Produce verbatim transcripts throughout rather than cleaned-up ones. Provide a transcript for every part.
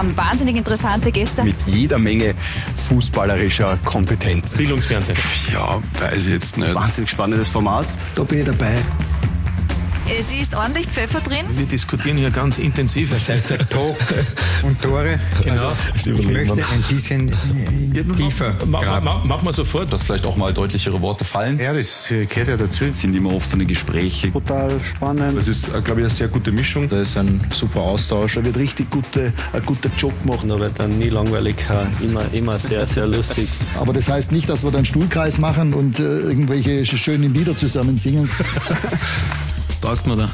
haben wahnsinnig interessante Gäste. Mit jeder Menge fußballerischer Kompetenz. Bildungsfernsehen. Ja, weiß ich jetzt nicht. Wahnsinnig spannendes Format. Da bin ich dabei. Es ist ordentlich Pfeffer drin. Wir diskutieren hier ganz intensiv. Das heißt der Talk und Tore. Genau. Also, ich möchte ein bisschen äh, tiefer graben. Mach, mach mal sofort. Dass vielleicht auch mal deutlichere Worte fallen. Ja, das äh, gehört ja dazu. Es sind immer offene Gespräche. Total spannend. Das ist, glaube ich, eine sehr gute Mischung. Da ist ein super Austausch. Da wird richtig gute, ein guter Job gemacht. Da wird dann nie langweilig, immer, immer sehr, sehr lustig. Aber das heißt nicht, dass wir dann Stuhlkreis machen und äh, irgendwelche schönen Lieder zusammen singen. Was taugt man da?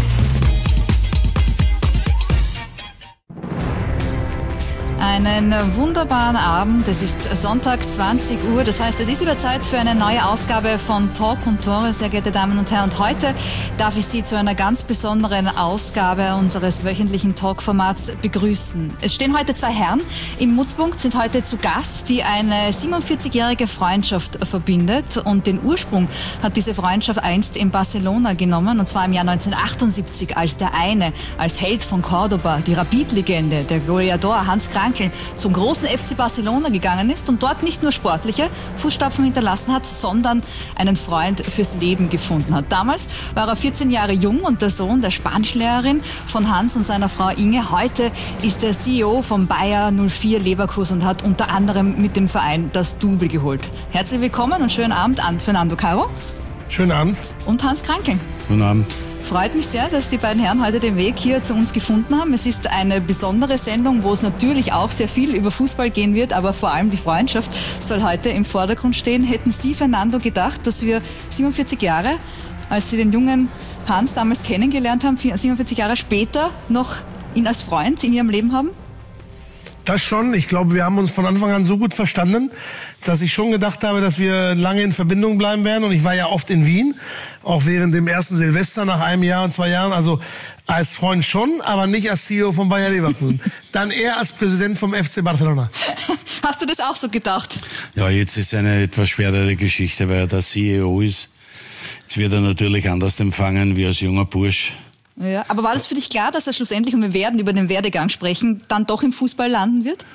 Einen wunderbaren Abend. Es ist Sonntag, zwanzig Uhr. Das heißt, es ist wieder Zeit für eine neue Ausgabe von Talk und Tore, sehr geehrte Damen und Herren. Und heute darf ich Sie zu einer ganz besonderen Ausgabe unseres wöchentlichen Talk-Formats begrüßen. Es stehen heute zwei Herren im Mittelpunkt, sind heute zu Gast, die eine siebenundvierzigjährige Freundschaft verbindet. Und den Ursprung hat diese Freundschaft einst in Barcelona genommen, und zwar im Jahr neunzehnhundertachtundsiebzig, als der eine, als Held von Cordoba, die Rapid-Legende, der Goleador Hans Krankl, zum großen F C Barcelona gegangen ist und dort nicht nur sportliche Fußstapfen hinterlassen hat, sondern einen Freund fürs Leben gefunden hat. Damals war er vierzehn Jahre jung und der Sohn der Spanischlehrerin von Hans und seiner Frau Inge. Heute ist er C E O von Bayer null vier Leverkusen und hat unter anderem mit dem Verein das Double geholt. Herzlich willkommen und schönen Abend an Fernando Caro. Schönen Abend. Und Hans Krankl. Guten Abend. Freut mich sehr, dass die beiden Herren heute den Weg hier zu uns gefunden haben. Es ist eine besondere Sendung, wo es natürlich auch sehr viel über Fußball gehen wird, aber vor allem die Freundschaft soll heute im Vordergrund stehen. Hätten Sie, Fernando, gedacht, dass wir siebenundvierzig Jahre, als Sie den jungen Hans damals kennengelernt haben, siebenundvierzig Jahre später noch ihn als Freund in Ihrem Leben haben? Das schon. Ich glaube, wir haben uns von Anfang an so gut verstanden, dass ich schon gedacht habe, dass wir lange in Verbindung bleiben werden. Und ich war ja oft in Wien, auch während dem ersten Silvester nach einem Jahr und zwei Jahren. Also als Freund schon, aber nicht als C E O von Bayer Leverkusen. Dann eher als Präsident vom F C Barcelona. Hast du das auch so gedacht? Ja, jetzt ist eine etwas schwerere Geschichte, weil er der C E O ist. Jetzt wird er natürlich anders empfangen wie als junger Bursch. Ja, aber war das für dich klar, dass er schlussendlich, und wir werden über den Werdegang sprechen, dann doch im Fußball landen wird?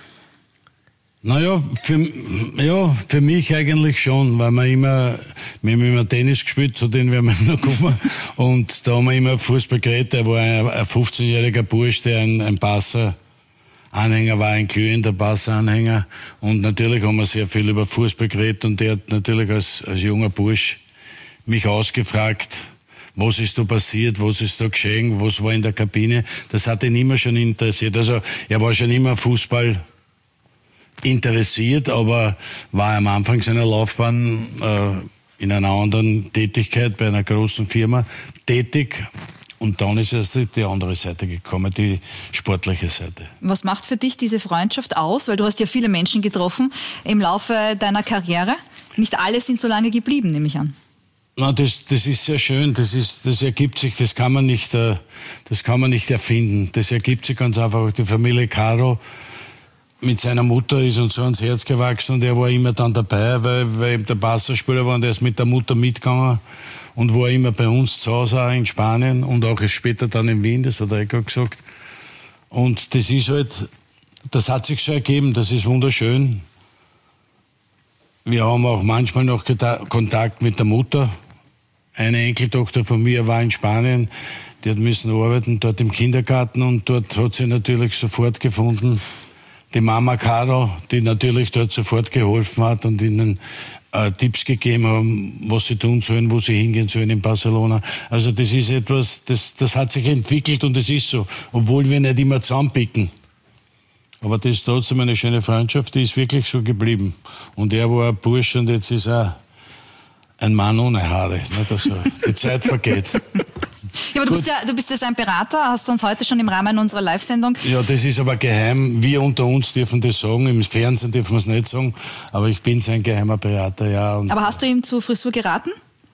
Naja, für, ja, für mich eigentlich schon, weil wir immer, wir haben immer Tennis gespielt, zu denen werden wir noch kommen. Und da haben wir immer Fußball geredet. Er war ein, ein fünfzehnjähriger Bursch, der ein, ein Barca-Anhänger war, ein glühender Barca-Anhänger. Und natürlich haben wir sehr viel über Fußball geredet, und der hat natürlich als, als junger Bursch mich ausgefragt, was ist da passiert, was ist da geschehen, was war in der Kabine. Das hat ihn immer schon interessiert. Also er war schon immer Fußball interessiert, aber war am Anfang seiner Laufbahn äh, in einer anderen Tätigkeit bei einer großen Firma tätig. Und dann ist erst die andere Seite gekommen, die sportliche Seite. Was macht für dich diese Freundschaft aus? Weil du hast ja viele Menschen getroffen im Laufe deiner Karriere. Nicht alle sind so lange geblieben, nehme ich an. Na, das, das ist sehr schön, das, ist, das ergibt sich, das kann man nicht, äh, das kann man nicht erfinden. Das ergibt sich ganz einfach. Die Familie Caro mit seiner Mutter ist uns so ans Herz gewachsen, und er war immer dann dabei, weil, weil eben der Barca-Spieler war, und er ist mit der Mutter mitgegangen und war immer bei uns zu Hause auch in Spanien und auch später dann in Wien, das hat er gerade gesagt. Und das ist halt, das hat sich so ergeben, das ist wunderschön. Wir haben auch manchmal noch Kontakt mit der Mutter. Eine Enkeltochter von mir war in Spanien, die hat müssen arbeiten dort im Kindergarten, und dort hat sie natürlich sofort gefunden die Mama Caro, die natürlich dort sofort geholfen hat und ihnen äh, Tipps gegeben haben, was sie tun sollen, wo sie hingehen sollen in Barcelona. Also das ist etwas, das, das hat sich entwickelt, und es ist so, obwohl wir nicht immer zusammenpicken. Aber das ist trotzdem eine schöne Freundschaft, die ist wirklich so geblieben. Und er war ein Bursch, und jetzt ist er ein Mann ohne Haare. Nicht also, die Zeit vergeht. Ja, aber du bist ja, du bist ja ein Berater, hast du uns heute schon im Rahmen unserer Live-Sendung. Ja, das ist aber geheim. Wir unter uns dürfen das sagen, im Fernsehen dürfen wir es nicht sagen. Aber ich bin sein geheimer Berater, ja. Und aber hast du ihm zur Frisur geraten?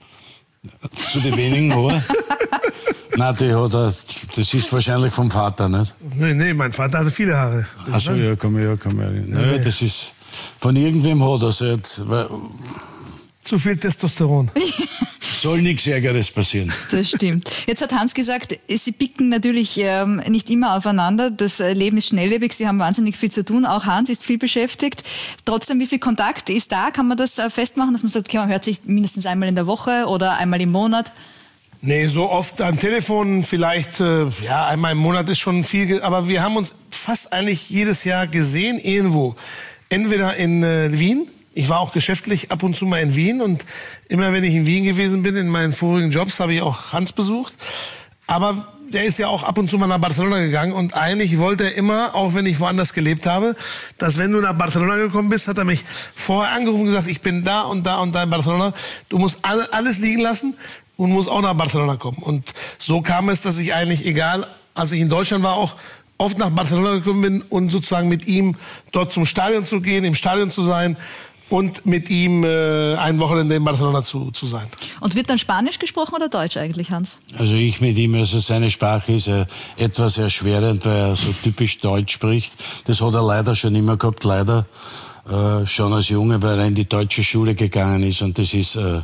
Zu den wenigen Haaren? Nein, die hat er, das ist wahrscheinlich vom Vater, nicht? Nee, nee, mein Vater hatte viele Haare. Ach so, ja, komm her, komm her. Naja, nee. Das ist, von irgendwem hat er es jetzt. Zu viel Testosteron. Soll nichts Ärgeres passieren. Das stimmt. Jetzt hat Hans gesagt, Sie picken natürlich ähm, nicht immer aufeinander. Das Leben ist schnelllebig, Sie haben wahnsinnig viel zu tun. Auch Hans ist viel beschäftigt. Trotzdem, wie viel Kontakt ist da? Kann man das äh, festmachen, dass man sagt, okay, man hört sich mindestens einmal in der Woche oder einmal im Monat? Nee, so oft am Telefon vielleicht, äh, ja, einmal im Monat ist schon viel. Aber wir haben uns fast eigentlich jedes Jahr gesehen, irgendwo. Entweder in äh, Wien. Ich war auch geschäftlich ab und zu mal in Wien und immer wenn ich in Wien gewesen bin, in meinen vorigen Jobs, habe ich auch Hans besucht. Aber der ist ja auch ab und zu mal nach Barcelona gegangen und eigentlich wollte er immer, auch wenn ich woanders gelebt habe, dass wenn du nach Barcelona gekommen bist, hat er mich vorher angerufen und gesagt, ich bin da und da und da in Barcelona. Du musst alles liegen lassen und musst auch nach Barcelona kommen. Und so kam es, dass ich eigentlich, egal, als ich in Deutschland war, auch oft nach Barcelona gekommen bin und sozusagen mit ihm dort zum Stadion zu gehen, im Stadion zu sein und mit ihm äh, ein Wochenende in Barcelona zu, zu sein. Und wird dann Spanisch gesprochen oder Deutsch eigentlich, Hans? Also ich mit ihm, also seine Sprache ist äh, etwas erschwerend, weil er so typisch Deutsch spricht. Das hat er leider schon immer gehabt, leider. Äh, schon als Junge, weil er in die deutsche Schule gegangen ist. Und das ist, äh, äh,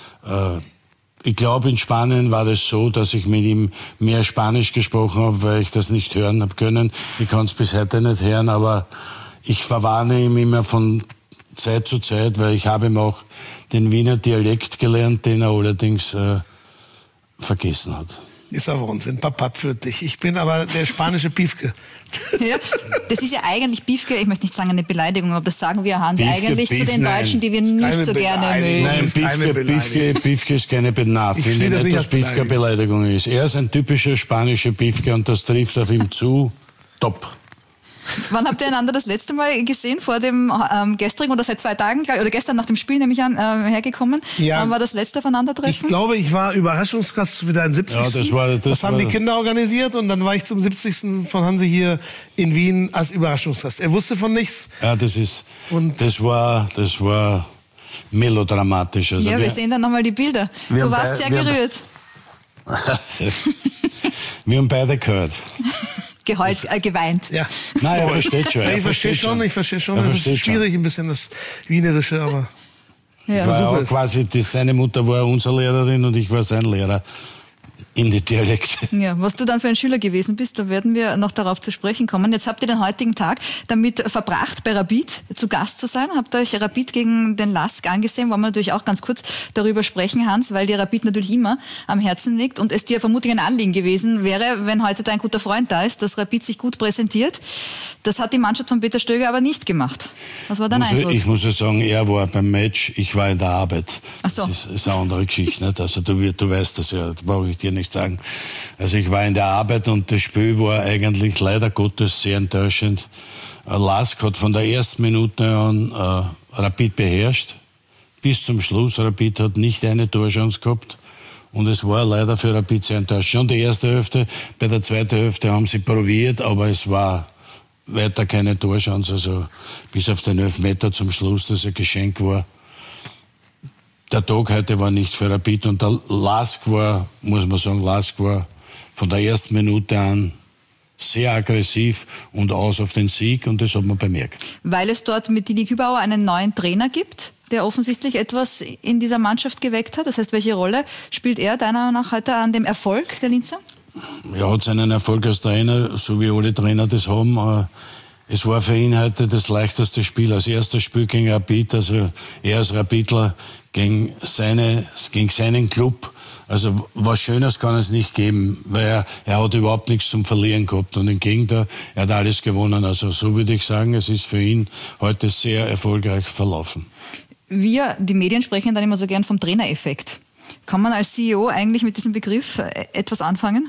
ich glaube, in Spanien war das so, dass ich mit ihm mehr Spanisch gesprochen habe, weil ich das nicht hören habe können. Ich kann es bis heute nicht hören, aber ich verwarne ihm immer von Zeit zu Zeit, weil ich habe ihm auch den Wiener Dialekt gelernt, den er allerdings äh, vergessen hat. Ist aber Wahnsinn, Papat für dich. Ich bin aber der spanische Piefke. Ja, das ist ja eigentlich Piefke, ich möchte nicht sagen eine Beleidigung, aber das sagen wir, Hans, Piefke, eigentlich Piefke, zu den Deutschen, die wir nicht keine so gerne Beleidigung. mögen. Nein, Piefke, Piefke, Piefke ist keine Beleidigung. Ich finde das nicht, nicht dass als Piefke eine Beleidigung ist. Er ist ein typischer spanischer Piefke und das trifft auf ihm zu. Top. Wann habt ihr einander das letzte Mal gesehen? Vor dem ähm, gestrigen oder seit zwei Tagen, glaub, oder gestern nach dem Spiel nehme ich an, äh, hergekommen. Ja. Wann war das letzte Aufeinandertreffen? Ich glaube, ich war Überraschungsgast für deinen siebzigsten Ja, das war- das das haben war- die Kinder organisiert und dann war ich zum siebzigsten von Hansi hier in Wien als Überraschungsgast. Er wusste von nichts. Ja, das ist, Und- das war, das war melodramatisch. Also Ja, wir wir, sehen dann nochmal die Bilder. wir Du haben warst bei- sehr wir haben- gerührt. wir haben beide gehört. Geheult, äh, geweint. Ja. Nein, er versteht schon. Er ich verstehe versteht schon, ich verstehe schon. Er Es ist versteht schon. schwierig, ein bisschen das Wienerische, aber Ja. War Versuch auch es. quasi, die, seine Mutter war unsere Lehrerin und ich war sein Lehrer in die Dialekte. Ja, was du dann für ein Schüler gewesen bist, da werden wir noch darauf zu sprechen kommen. Jetzt habt ihr den heutigen Tag damit verbracht, bei Rapid zu Gast zu sein. Habt euch Rapid gegen den Lask angesehen. Wollen wir natürlich auch ganz kurz darüber sprechen, Hans, weil dir Rapid natürlich immer am Herzen liegt und es dir vermutlich ein Anliegen gewesen wäre, wenn heute dein guter Freund da ist, dass Rapid sich gut präsentiert. Das hat die Mannschaft von Peter Stöger aber nicht gemacht. Was war dein Muss, Eindruck? ich muss ja sagen, er war beim Match, ich war in der Arbeit. Ach so. Das ist, ist eine andere Geschichte. Nicht? Also du, du weißt das ja, das brauche ich dir nicht sagen. Also ich war in der Arbeit und das Spiel war eigentlich leider Gottes sehr enttäuschend. Lask hat von der ersten Minute an äh, Rapid beherrscht. Bis zum Schluss. Rapid hat nicht eine Torchance gehabt. Und es war leider für Rapid sehr enttäuschend. Schon die erste Hälfte, bei der zweiten Hälfte haben sie probiert, aber es war weiter keine Torchance. Also bis auf den Elfmeter zum Schluss, das ein Geschenk war. Der Tag heute war nicht für Rapid und der Lask war, muss man sagen, Lask war von der ersten Minute an sehr aggressiv und aus auf den Sieg und das hat man bemerkt. Weil es dort mit Didi Kübauer einen neuen Trainer gibt, der offensichtlich etwas in dieser Mannschaft geweckt hat. Das heißt, welche Rolle spielt er deiner Meinung nach heute an dem Erfolg der Linzer? Er hat seinen Erfolg als Trainer, so wie alle Trainer das haben. Es war für ihn heute das leichteste Spiel, als erstes Spiel gegen Rapid, also er als Rapidler gegen, seine, gegen seinen Club. Also was Schönes kann es nicht geben, weil er, er hat überhaupt nichts zum Verlieren gehabt und im Gegenteil, er hat alles gewonnen. Also so würde ich sagen, es ist für ihn heute sehr erfolgreich verlaufen. Wir, die Medien, sprechen dann immer so gern vom Trainereffekt. Kann man als C E O eigentlich mit diesem Begriff etwas anfangen?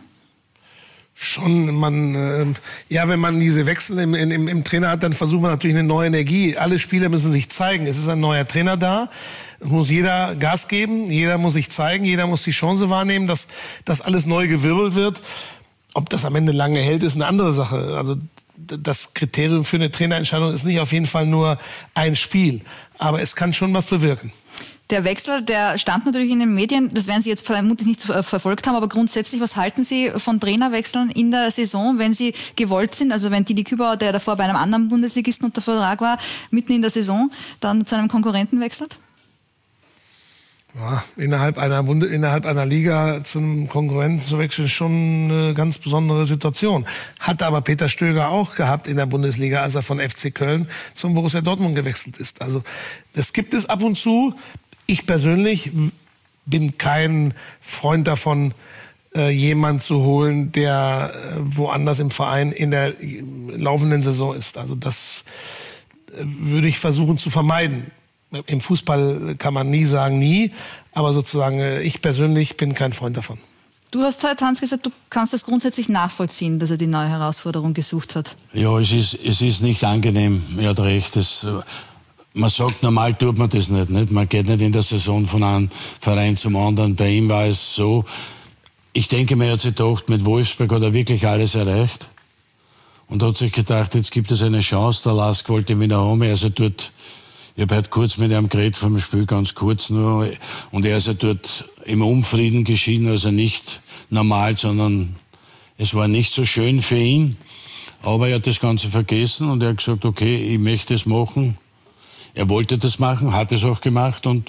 schon, man, äh, ja, wenn man diese Wechsel im, im, im Trainer hat, dann versucht man natürlich eine neue Energie. Alle Spieler müssen sich zeigen. Es ist ein neuer Trainer da. Es muss jeder Gas geben. Jeder muss sich zeigen. Jeder muss die Chance wahrnehmen, dass, dass alles neu gewirbelt wird. Ob das am Ende lange hält, ist eine andere Sache. Also, das Kriterium für eine Trainerentscheidung ist nicht auf jeden Fall nur ein Spiel. Aber es kann schon was bewirken. Der Wechsel, der stand natürlich in den Medien, das werden Sie jetzt vermutlich nicht verfolgt haben, aber grundsätzlich, was halten Sie von Trainerwechseln in der Saison, wenn sie gewollt sind? Also wenn Didi Kübauer, der davor bei einem anderen Bundesligisten unter Vertrag war, mitten in der Saison dann zu einem Konkurrenten wechselt? Ja, innerhalb einer Bunde, innerhalb einer Liga zu einem Konkurrenten zu wechseln, ist schon eine ganz besondere Situation. Hatte aber Peter Stöger auch gehabt in der Bundesliga, als er von F C Köln zum Borussia Dortmund gewechselt ist. Also das gibt es ab und zu. Ich persönlich bin kein Freund davon, äh, jemanden zu holen, der äh, woanders im Verein in der laufenden Saison ist. Also das äh, würde ich versuchen zu vermeiden. Im Fußball kann man nie sagen nie, aber sozusagen ich persönlich bin kein Freund davon. Du hast heute, Hans, gesagt, du kannst das grundsätzlich nachvollziehen, dass er die neue Herausforderung gesucht hat. Ja, es ist, es ist nicht angenehm, er hat recht. Das, man sagt, normal tut man das nicht, nicht. Man geht nicht in der Saison von einem Verein zum anderen. Bei ihm war es so, ich denke, man hat sich gedacht, mit Wolfsburg hat er wirklich alles erreicht. Und hat sich gedacht, jetzt gibt es eine Chance, der Lask wollte ihn wieder haben, also dort. Ich habe heute kurz mit ihm geredet vom Spiel, ganz kurz nur. Und er ist ja dort im Unfrieden geschieden, also nicht normal, sondern es war nicht so schön für ihn. Aber er hat das Ganze vergessen und er hat gesagt, okay, ich möchte es machen. Er wollte das machen, hat es auch gemacht und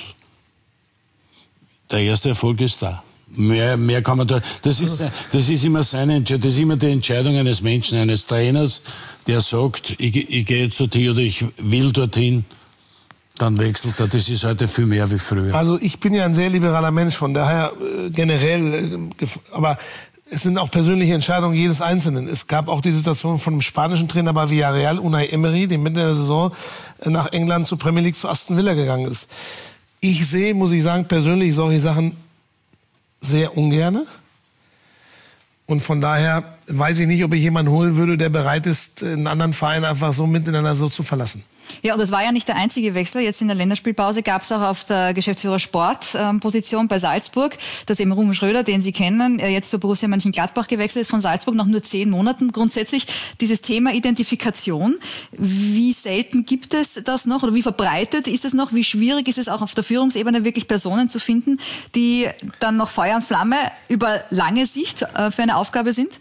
der erste Erfolg ist da. Mehr, mehr kann man da, das ist, das ist immer seine Entscheidung, das ist immer die Entscheidung eines Menschen, eines Trainers, der sagt, ich, ich gehe jetzt dorthin oder ich will dorthin. Dann wechselt er. Das ist heute viel mehr wie früher. Also ich bin ja ein sehr liberaler Mensch, von daher äh, generell, äh, aber es sind auch persönliche Entscheidungen jedes Einzelnen. Es gab auch die Situation von einem spanischen Trainer bei Villarreal, Unai Emery, der mitten in der Saison äh, nach England zur Premier League zu Aston Villa gegangen ist. Ich sehe, muss ich sagen, persönlich solche Sachen sehr ungerne. Und von daher weiß ich nicht, ob ich jemanden holen würde, der bereit ist, einen anderen Verein einfach so miteinander so zu verlassen. Ja, und das war ja nicht der einzige Wechsel. Jetzt in der Länderspielpause gab es auch auf der Geschäftsführer Sport-Position bei Salzburg, dass eben Ruben Schröder, den Sie kennen, jetzt zu Borussia Mönchengladbach gewechselt, von Salzburg nach nur zehn Monaten. Grundsätzlich dieses Thema Identifikation, wie selten gibt es das noch oder wie verbreitet ist es noch? Wie schwierig ist es auch auf der Führungsebene wirklich Personen zu finden, die dann noch Feuer und Flamme über lange Sicht für eine Aufgabe sind?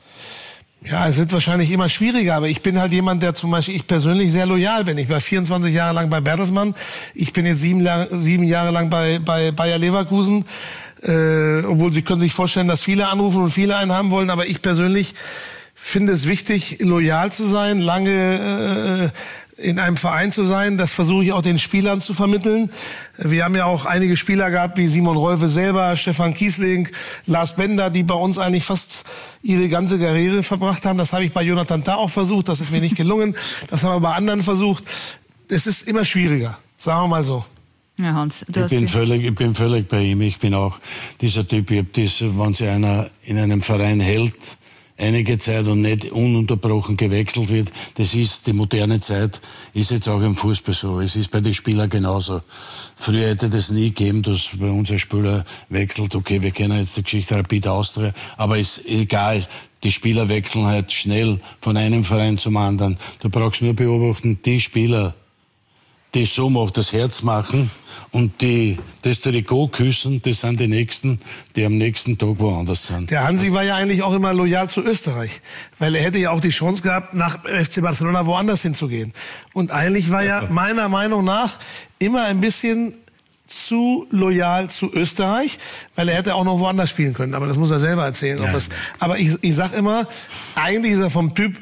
Ja, es wird wahrscheinlich immer schwieriger, aber ich bin halt jemand, der zum Beispiel, ich persönlich sehr loyal bin. Ich war vierundzwanzig Jahre lang bei Bertelsmann, ich bin jetzt sieben, sieben Jahre lang bei, bei Bayer Leverkusen, äh, obwohl Sie können sich vorstellen, dass viele anrufen und viele einen haben wollen, aber ich persönlich finde es wichtig, loyal zu sein, lange äh, in einem Verein zu sein. Das versuche ich auch den Spielern zu vermitteln. Wir haben ja auch einige Spieler gehabt, wie Simon Rolfe selber, Stefan Kiesling, Lars Bender, die bei uns eigentlich fast ihre ganze Karriere verbracht haben. Das habe ich bei Jonathan Tah auch versucht. Das ist mir nicht gelungen. Das haben wir bei anderen versucht. Es ist immer schwieriger, sagen wir mal so. Ja, Hans, du ich, bin völlig, ich bin völlig bei ihm. Ich bin auch dieser Typ, ich hab das, wenn sich einer in einem Verein hält, einige Zeit und nicht ununterbrochen gewechselt wird. Das ist die moderne Zeit, ist jetzt auch im Fußball so. Es ist bei den Spielern genauso. Früher hätte das nie gegeben, dass bei uns ein Spieler wechselt. Okay, wir kennen jetzt die Geschichte Rapid Austria, aber ist egal. Die Spieler wechseln halt schnell von einem Verein zum anderen. Du brauchst nur beobachten, die Spieler, die so macht, das Herz machen und die das Trikot küssen, das sind die Nächsten, die am nächsten Tag woanders sind. Der Hansi war ja eigentlich auch immer loyal zu Österreich, weil er hätte ja auch die Chance gehabt, nach F C Barcelona woanders hinzugehen. Und eigentlich war er meiner Meinung nach immer ein bisschen zu loyal zu Österreich, weil er hätte auch noch woanders spielen können. Aber das muss er selber erzählen. Ob das, aber ich, ich sag immer, eigentlich ist er vom Typ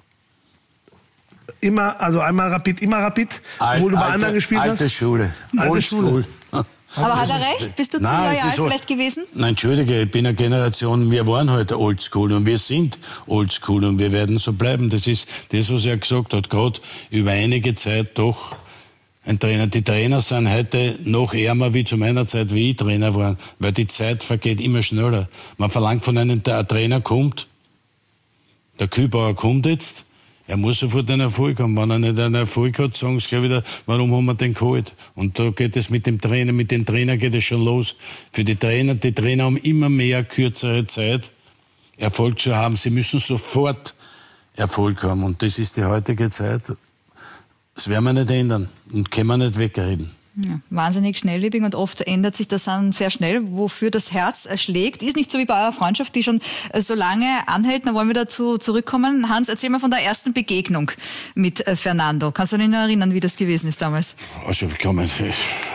immer, also einmal Rapid, immer Rapid, obwohl du bei alte, anderen gespielt alte hast. Schule. Alte Schule. Aber hat er recht? Bist du zu Nein, loyal so, vielleicht gewesen? Nein, entschuldige, ich bin eine Generation, wir waren heute halt oldschool und wir sind oldschool und wir werden so bleiben. Das ist das, was er gesagt hat, gerade über einige Zeit doch ein Trainer. Die Trainer sind heute noch ärmer wie zu meiner Zeit, wie ich Trainer war, weil die Zeit vergeht immer schneller. Man verlangt von einem, der ein Trainer kommt, der Kühlbauer kommt jetzt, er muss sofort einen Erfolg haben. Wenn er nicht einen Erfolg hat, sagen sie gleich wieder, warum haben wir den geholt? Und da geht es mit dem Trainer, mit den Trainern geht es schon los. Für die Trainer, die Trainer haben immer mehr kürzere Zeit, Erfolg zu haben. Sie müssen sofort Erfolg haben. Und das ist die heutige Zeit. Das werden wir nicht ändern und können wir nicht wegreden. Ja, wahnsinnig schnelllebig und oft ändert sich das dann sehr schnell, wofür das Herz schlägt. Ist nicht so wie bei eurer Freundschaft, die schon so lange anhält. Da wollen wir dazu zurückkommen. Hans, erzähl mal von der ersten Begegnung mit Fernando. Kannst du dich noch erinnern, wie das gewesen ist damals? Also ich kann mich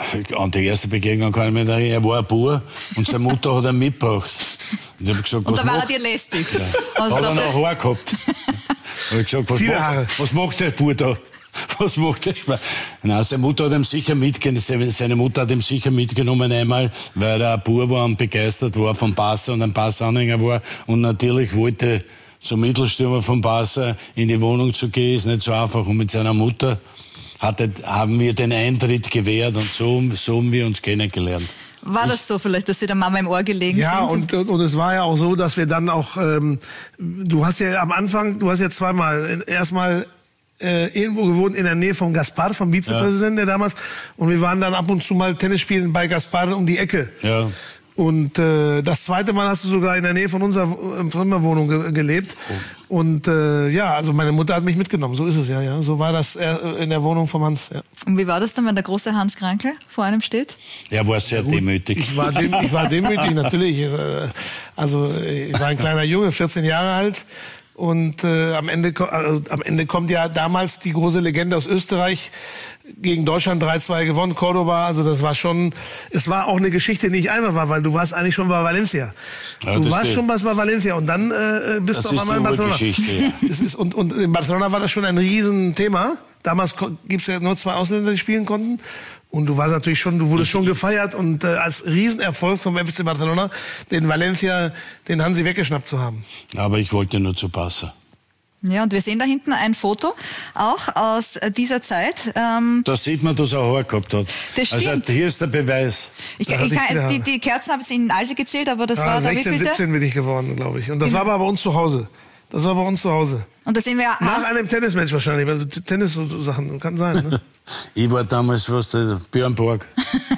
An die erste Begegnung kann ich mich erinnern, er war ein Bauer und seine Mutter hat ihn mitgebracht. Und, ich hab gesagt, und was da war macht? er dir lästig. Ja. Also Hat er dachte- noch Haar gehabt. Und ich gesagt, was Viele macht, Haare. was macht der Bauer da? Was macht der? Nein, seine Mutter hat ihm sicher mitgenommen, seine Mutter hat ihm sicher mitgenommen einmal, weil er ein Bauer war und begeistert war vom Barca und ein Barca-Anhänger war und natürlich wollte zum Mittelstürmer von Barca in die Wohnung zu gehen, ist nicht so einfach. Und mit seiner Mutter hatte, haben wir den Eintritt gewährt und so, so haben wir uns kennengelernt. War das so vielleicht, dass Sie der Mama im Ohr gelegen Ja, sind? und, und, und es war ja auch so, dass wir dann auch, ähm, du hast ja am Anfang, du hast ja zweimal, erstmal äh, irgendwo gewohnt in der Nähe von Gaspar, vom Vizepräsidenten, der damals, und wir waren dann ab und zu mal Tennis spielen bei Gaspar um die Ecke. Ja. Und äh, das zweite Mal hast du sogar in der Nähe von unserer äh, Wohnung ge gelebt. Oh. Und äh, ja, also meine Mutter hat mich mitgenommen, so ist es ja. ja. So war das äh, in der Wohnung von Hans. Ja. Und wie war das dann, wenn der große Hans Krankel vor einem steht? Er war sehr demütig. Ich war, dem, ich war demütig, natürlich. Also ich war ein kleiner Junge, vierzehn Jahre alt. Und äh, am, Ende, also, am Ende kommt ja damals die große Legende aus Österreich, gegen Deutschland drei zwei gewonnen, Cordoba. Also das war schon, es war auch eine Geschichte, die nicht einfach war, weil du warst eigentlich schon bei Valencia. Ja, du das warst stimmt. schon was bei Valencia und dann äh, bist Das du ist auf einmal in die Barcelona. Urgeschichte, ja. Es ist, und, und in Barcelona war das schon ein Riesenthema. Damals gibt es ja nur zwei Ausländer, die spielen konnten. Und du warst natürlich schon, du wurdest schon gefeiert und äh, als Riesenerfolg vom F C Barcelona, den Valencia, den Hansi weggeschnappt zu haben. Aber ich wollte nur zu Barca. Ja, und wir sehen da hinten ein Foto, auch aus dieser Zeit. Ähm, Da sieht man, dass er Haar gehabt hat. Das also stimmt. hier ist der Beweis. ich, Da ich hatte ich kann, viele die, Haare. die Kerzen haben es in Alse gezählt, aber das Ja, war da sechzehn, wievielte? siebzehn bin ich geworden, glaube ich. Und das war aber bei uns zu Hause. Das war bei uns zu Hause. Und da sehen wir Nach Hans, einem Tennismatch wahrscheinlich, weil Tennis-Sachen, kann sein. Ne? Ich war damals, was der Björn Borg.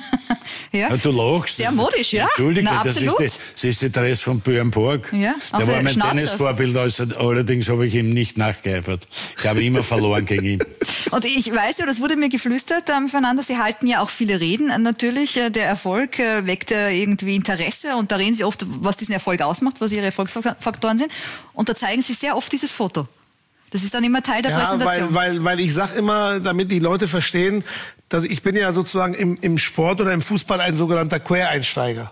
ja, Ja, du lachst. sehr modisch, ja? Entschuldige, Na, das, absolut. ist die, das ist die Dress von Björn Borg. Ja, auch der war der mein Schnauzer. Tennisvorbild, also, allerdings habe ich ihm nicht nachgeeifert. Ich habe immer verloren gegen ihn. Und ich weiß ja, das wurde mir geflüstert, ähm, Fernando, Sie halten ja auch viele Reden. Äh, Natürlich, äh, der Erfolg äh, weckt äh, irgendwie Interesse und da reden Sie oft, was diesen Erfolg ausmacht, was Ihre Erfolgsfaktoren sind. Und da zeigen Sie sehr oft dieses Foto. Das ist dann immer Teil der Ja, Präsentation. weil, weil, weil ich sag immer, damit die Leute verstehen, dass ich bin ja sozusagen im, im Sport oder im Fußball ein sogenannter Quereinsteiger.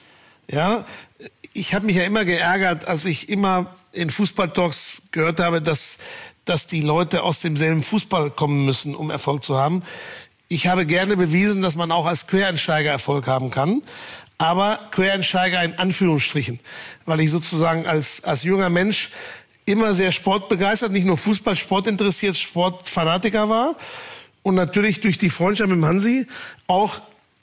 Ja, ich habe mich ja immer geärgert, als ich immer in Fußballtalks gehört habe, dass, dass die Leute aus demselben Fußball kommen müssen, um Erfolg zu haben. Ich habe gerne bewiesen, dass man auch als Quereinsteiger Erfolg haben kann. Aber Quereinsteiger in Anführungsstrichen. Weil ich sozusagen als, als junger Mensch immer sehr sportbegeistert, nicht nur Fußball, Sport interessiert, Sportfanatiker war. Und natürlich durch die Freundschaft mit dem Hansi auch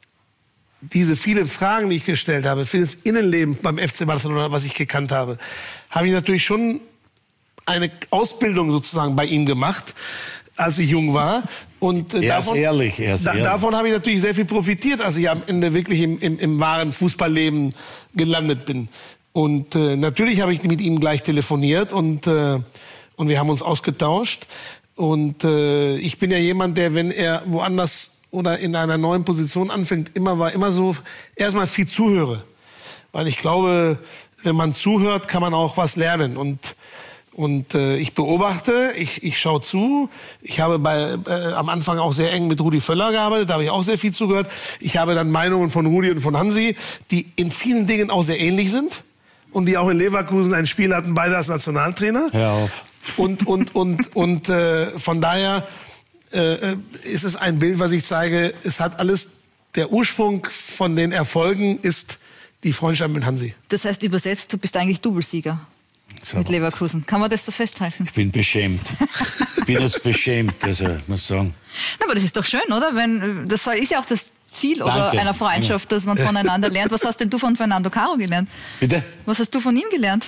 diese vielen Fragen, die ich gestellt habe, für das Innenleben beim F C Barcelona, was ich gekannt habe, habe ich natürlich schon eine Ausbildung sozusagen bei ihm gemacht, als ich jung war. Und äh, Er ist davon, ehrlich, er ist da, ehrlich. davon habe ich natürlich sehr viel profitiert, als ich am Ende wirklich im, im, im wahren Fußballleben gelandet bin. Und äh, natürlich habe ich mit ihm gleich telefoniert und, äh, und wir haben uns ausgetauscht. Und äh, ich bin ja jemand, der, wenn er woanders oder in einer neuen Position anfängt, immer war immer so erstmal viel zuhöre. Weil ich glaube, wenn man zuhört, kann man auch was lernen. Und, und äh, ich beobachte, ich, ich schaue zu. Ich habe bei, äh, am Anfang auch sehr eng mit Rudi Völler gearbeitet, da habe ich auch sehr viel zugehört. Ich habe dann Meinungen von Rudi und von Hansi, die in vielen Dingen auch sehr ähnlich sind. Und die auch in Leverkusen ein Spiel hatten, beide als Nationaltrainer. Hör auf. Und, und, und, und äh, von daher äh, ist es ein Bild, was ich zeige, es hat alles, der Ursprung von den Erfolgen ist die Freundschaft mit Hansi. Das heißt übersetzt, du bist eigentlich Doublesieger So. mit Leverkusen. Kann man das so festhalten? Ich bin beschämt. Ich bin jetzt beschämt, also muss ich sagen. Na, aber das ist doch schön, oder? Wenn, das ist ja auch das Ziel oder Danke. einer Freundschaft, dass man voneinander lernt. Was hast denn du von Fernando Caro gelernt? Bitte? Was hast du von ihm gelernt?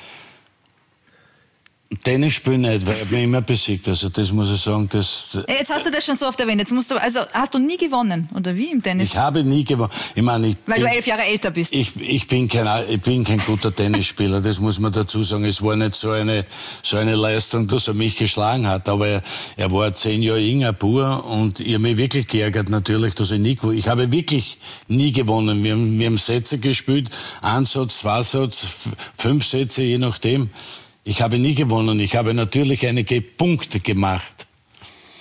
Tennis spielen nicht, weil er mich immer besiegt. Also das muss ich sagen, das... Jetzt hast du das schon so oft erwähnt. Jetzt musst du, also hast du nie gewonnen, oder wie im Tennis? Ich habe nie gewonnen. Ich meine, ich Weil bin, du elf Jahre älter bist. Ich, ich, bin kein, ich bin kein guter Tennisspieler, das muss man dazu sagen. Es war nicht so eine, so eine Leistung, dass er mich geschlagen hat. Aber er, er war zehn Jahre jünger, pur, und ich habe mich wirklich geärgert natürlich, dass ich nie gewonnen. Ich habe wirklich nie gewonnen. Wir haben, wir haben Sätze gespielt, ein Satz, zwei Satz, f- fünf Sätze, je nachdem. Ich habe nie gewonnen. Ich habe natürlich einige Punkte gemacht.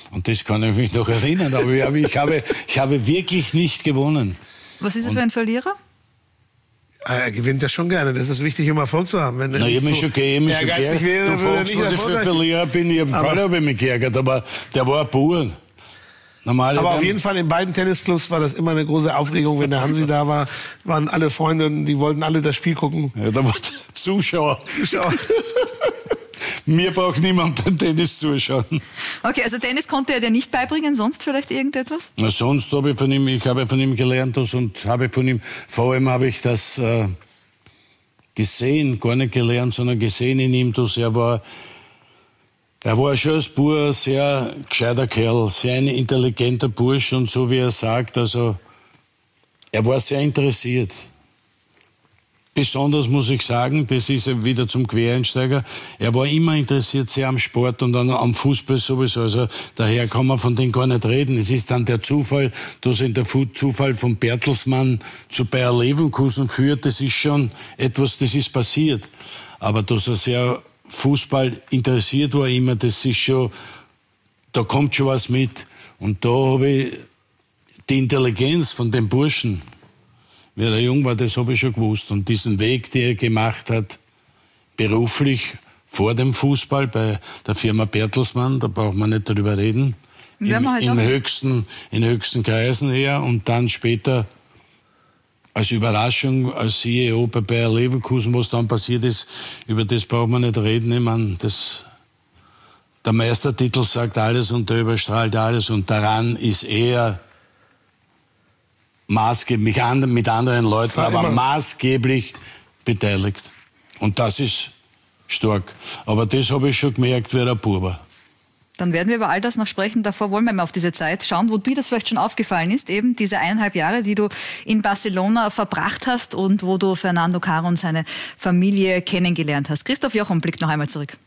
Und das kann ich mich noch erinnern. Aber ich habe, ich habe, ich habe wirklich nicht gewonnen. Was ist er für ein Verlierer? Er gewinnt ja schon gerne. Das ist wichtig, um Erfolg zu haben. Wenn Na, ich habe mich so schon geärgert. Du fragst, was ich für Verlierer bin. Ich habe hab mich geärgert, aber der war pur. Normale aber auf dann, jeden Fall in beiden Tennisclubs war das immer eine große Aufregung. Wenn der Hansi da war, waren alle Freunde, die wollten alle das Spiel gucken. Ja, da waren Zuschauer. Zuschauer. Mir braucht niemand beim Tennis zuschauen. Okay, also Tennis konnte er dir nicht beibringen, sonst vielleicht irgendetwas? Na, sonst habe ich von ihm, ich habe von ihm gelernt das und habe von ihm, vor allem habe ich das äh, gesehen, gar nicht gelernt, sondern gesehen in ihm, dass er war, er war schon als Bub ein sehr gescheiter Kerl, sehr ein intelligenter Bursch und so wie er sagt, also er war sehr interessiert. Besonders muss ich sagen, das ist wieder zum Quereinsteiger, er war immer interessiert sehr am Sport und dann am Fußball sowieso. Also daher kann man von dem gar nicht reden. Es ist dann der Zufall, dass ihn der Zufall von Bertelsmann zu Bayer Leverkusen führt. Das ist schon etwas, das ist passiert. Aber dass er sehr Fußball interessiert war immer, das ist schon, da kommt schon was mit. Und da habe ich die Intelligenz von dem Burschen, wie er jung war, das habe ich schon gewusst. Und diesen Weg, den er gemacht hat, beruflich vor dem Fußball bei der Firma Bertelsmann, da braucht man nicht darüber reden, im, im höchsten, in höchsten Kreisen her und dann später als Überraschung als C E O bei Bayer Leverkusen, was dann passiert ist, über das braucht man nicht reden. Ich meine, das, der Meistertitel sagt alles und der überstrahlt alles und daran ist er maßgeblich mit anderen Leuten, aber maßgeblich beteiligt. Und das ist stark. Aber das habe ich schon gemerkt, wie er ein Bub war. Dann werden wir über all das noch sprechen. Davor wollen wir mal auf diese Zeit schauen, wo dir das vielleicht schon aufgefallen ist. Eben diese eineinhalb Jahre, die du in Barcelona verbracht hast und wo du Fernando Caro und seine Familie kennengelernt hast. Christoph Jochum blickt noch einmal zurück.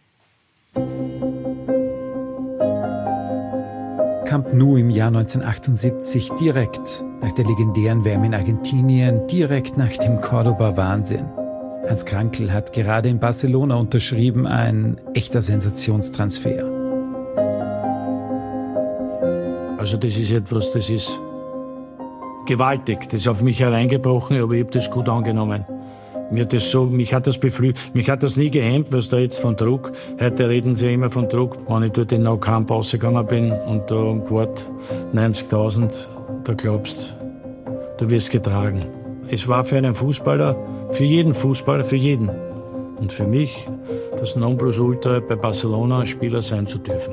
Camp Nou im Jahr neunzehnhundertachtundsiebzig, direkt nach der legendären W M in Argentinien, direkt nach dem Cordoba-Wahnsinn. Hans Krankl hat gerade in Barcelona unterschrieben, ein echter Sensationstransfer. Also das ist etwas, das ist gewaltig, das ist auf mich hereingebrochen, aber ich habe das gut angenommen. Mir hat das so, mich hat das beflügelt, mich hat das nie gehemmt, was da jetzt von Druck. Heute reden sie immer von Druck. Wenn ich dort in No Camp rausgegangen bin und da um Quart neunzigtausend, da glaubst du wirst getragen. Es war für einen Fußballer, für jeden Fußballer, für jeden. Und für mich das Nonplusultra bei Barcelona Spieler sein zu dürfen.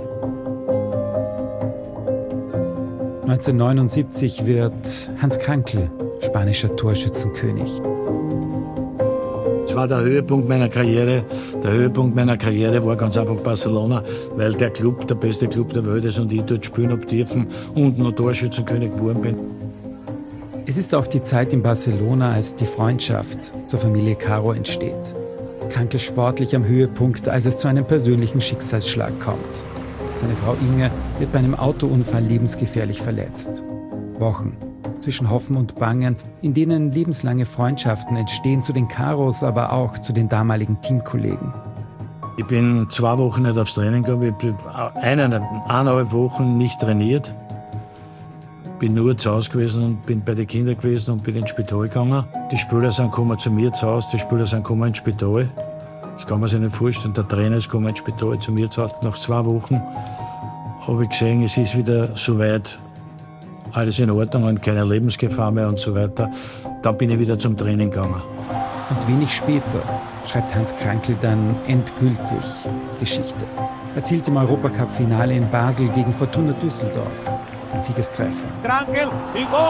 neunzehnhundertneunundsiebzig wird Hans Krankl spanischer Torschützenkönig. Das war der Höhepunkt meiner Karriere. Der Höhepunkt meiner Karriere war ganz einfach Barcelona, weil der Club, der beste Club der Welt ist und ich dort spielen habe dürfen und noch Torschützenkönig geworden bin. Es ist auch die Zeit in Barcelona, als die Freundschaft zur Familie Caro entsteht. Krankl sportlich am Höhepunkt, als es zu einem persönlichen Schicksalsschlag kommt. Seine Frau Inge wird bei einem Autounfall lebensgefährlich verletzt. Wochen zwischen Hoffen und Bangen, in denen lebenslange Freundschaften entstehen zu den Caros, aber auch zu den damaligen Teamkollegen. Ich bin zwei Wochen nicht aufs Training gegangen, ich bin eineinhalb Wochen nicht trainiert. Bin nur zu Hause gewesen und bin bei den Kindern gewesen und bin ins Spital gegangen. Die Spieler sind gekommen zu mir zu Hause, die Spieler sind gekommen ins Spital. Das kann man sich nicht vorstellen. Der Trainer ist gekommen ins Spital zu mir zu Hause. Nach zwei Wochen habe ich gesehen, es ist wieder soweit. Alles in Ordnung und keine Lebensgefahr mehr und so weiter. Dann bin ich wieder zum Training gegangen. Und wenig später schreibt Hans Krankl dann endgültig Geschichte. Er zielt im Europacup-Finale in Basel gegen Fortuna Düsseldorf. Ein Siegestreffer. Krankl, die Goal!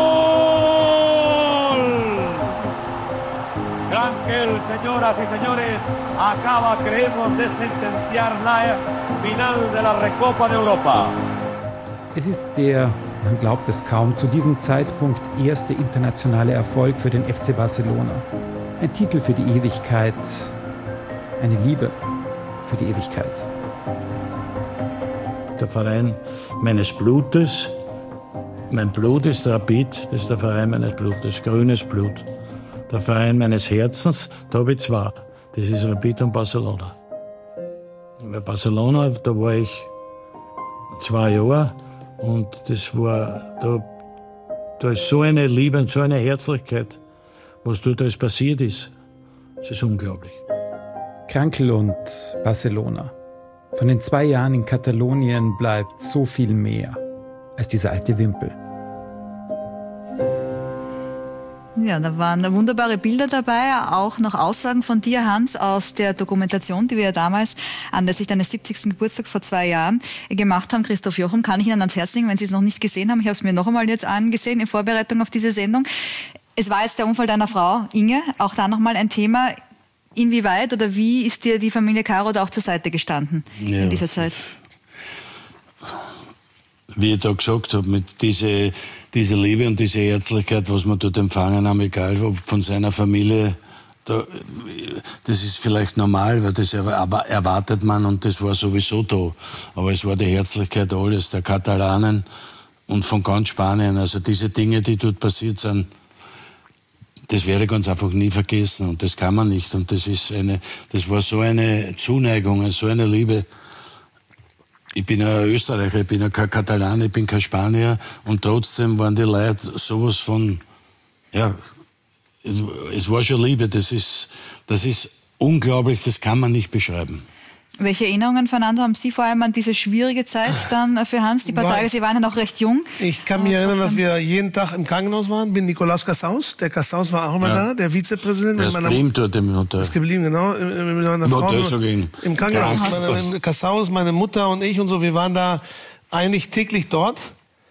Krankl, señoras y señores, acaba, creemos, de sentenciar la final de la Recopa de Europa. Es ist der, man glaubt es kaum, zu diesem Zeitpunkt erste internationale Erfolg für den F C Barcelona. Ein Titel für die Ewigkeit, eine Liebe für die Ewigkeit. Der Verein meines Blutes, mein Blut ist Rapid, das ist der Verein meines Blutes, grünes Blut. Der Verein meines Herzens, da habe ich zwei, das ist Rapid und Barcelona. Bei Barcelona, da war ich zwei Jahre. Und das war, da, da ist so eine Liebe und so eine Herzlichkeit, was dort alles passiert ist. Das ist unglaublich. Krankl und Barcelona. Von den zwei Jahren in Katalonien bleibt so viel mehr als dieser alte Wimpel. Ja, da waren wunderbare Bilder dabei, auch noch Aussagen von dir, Hans, aus der Dokumentation, die wir ja damals anlässlich deines siebzigsten Geburtstags vor zwei Jahren gemacht haben. Christoph Jochum, kann ich Ihnen ans Herz legen, wenn Sie es noch nicht gesehen haben. Ich habe es mir noch einmal jetzt angesehen in Vorbereitung auf diese Sendung. Es war jetzt der Unfall deiner Frau, Inge, auch da nochmal ein Thema. Inwieweit oder wie ist dir die Familie Caro da auch zur Seite gestanden ja. in dieser Zeit? Wie ich da gesagt habe, mit diese, diese Liebe und diese Herzlichkeit, was man dort empfangen haben, egal ob von seiner Familie, da, das ist vielleicht normal, weil das erwartet man und das war sowieso da. Aber es war die Herzlichkeit alles, der Katalanen und von ganz Spanien. Also diese Dinge, die dort passiert sind, das werde ich ganz einfach nie vergessen und das kann man nicht. Und das ist eine, das war so eine Zuneigung, so eine Liebe. Ich bin ein Österreicher, ich bin ja kein Katalaner, ich bin kein Spanier und trotzdem waren die Leute sowas von, ja, es, es war schon Liebe, das ist, das ist unglaublich, das kann man nicht beschreiben. Welche Erinnerungen, Fernando, haben Sie vor allem an diese schwierige Zeit dann für Hans? Die paar War, Tage, Sie waren ja noch recht jung. Ich kann mich erinnern, dass wir jeden Tag im Krankenhaus waren. Bin Nicolas Cassaus. Der Cassaus war auch immer ja. da, der Vizepräsident. Er ist geblieben dort im Hotel. Ist geblieben, genau. Mit meiner Frau. Im Krankenhaus. Meine, Cassaus, meine Mutter und ich und so, wir waren da eigentlich täglich dort.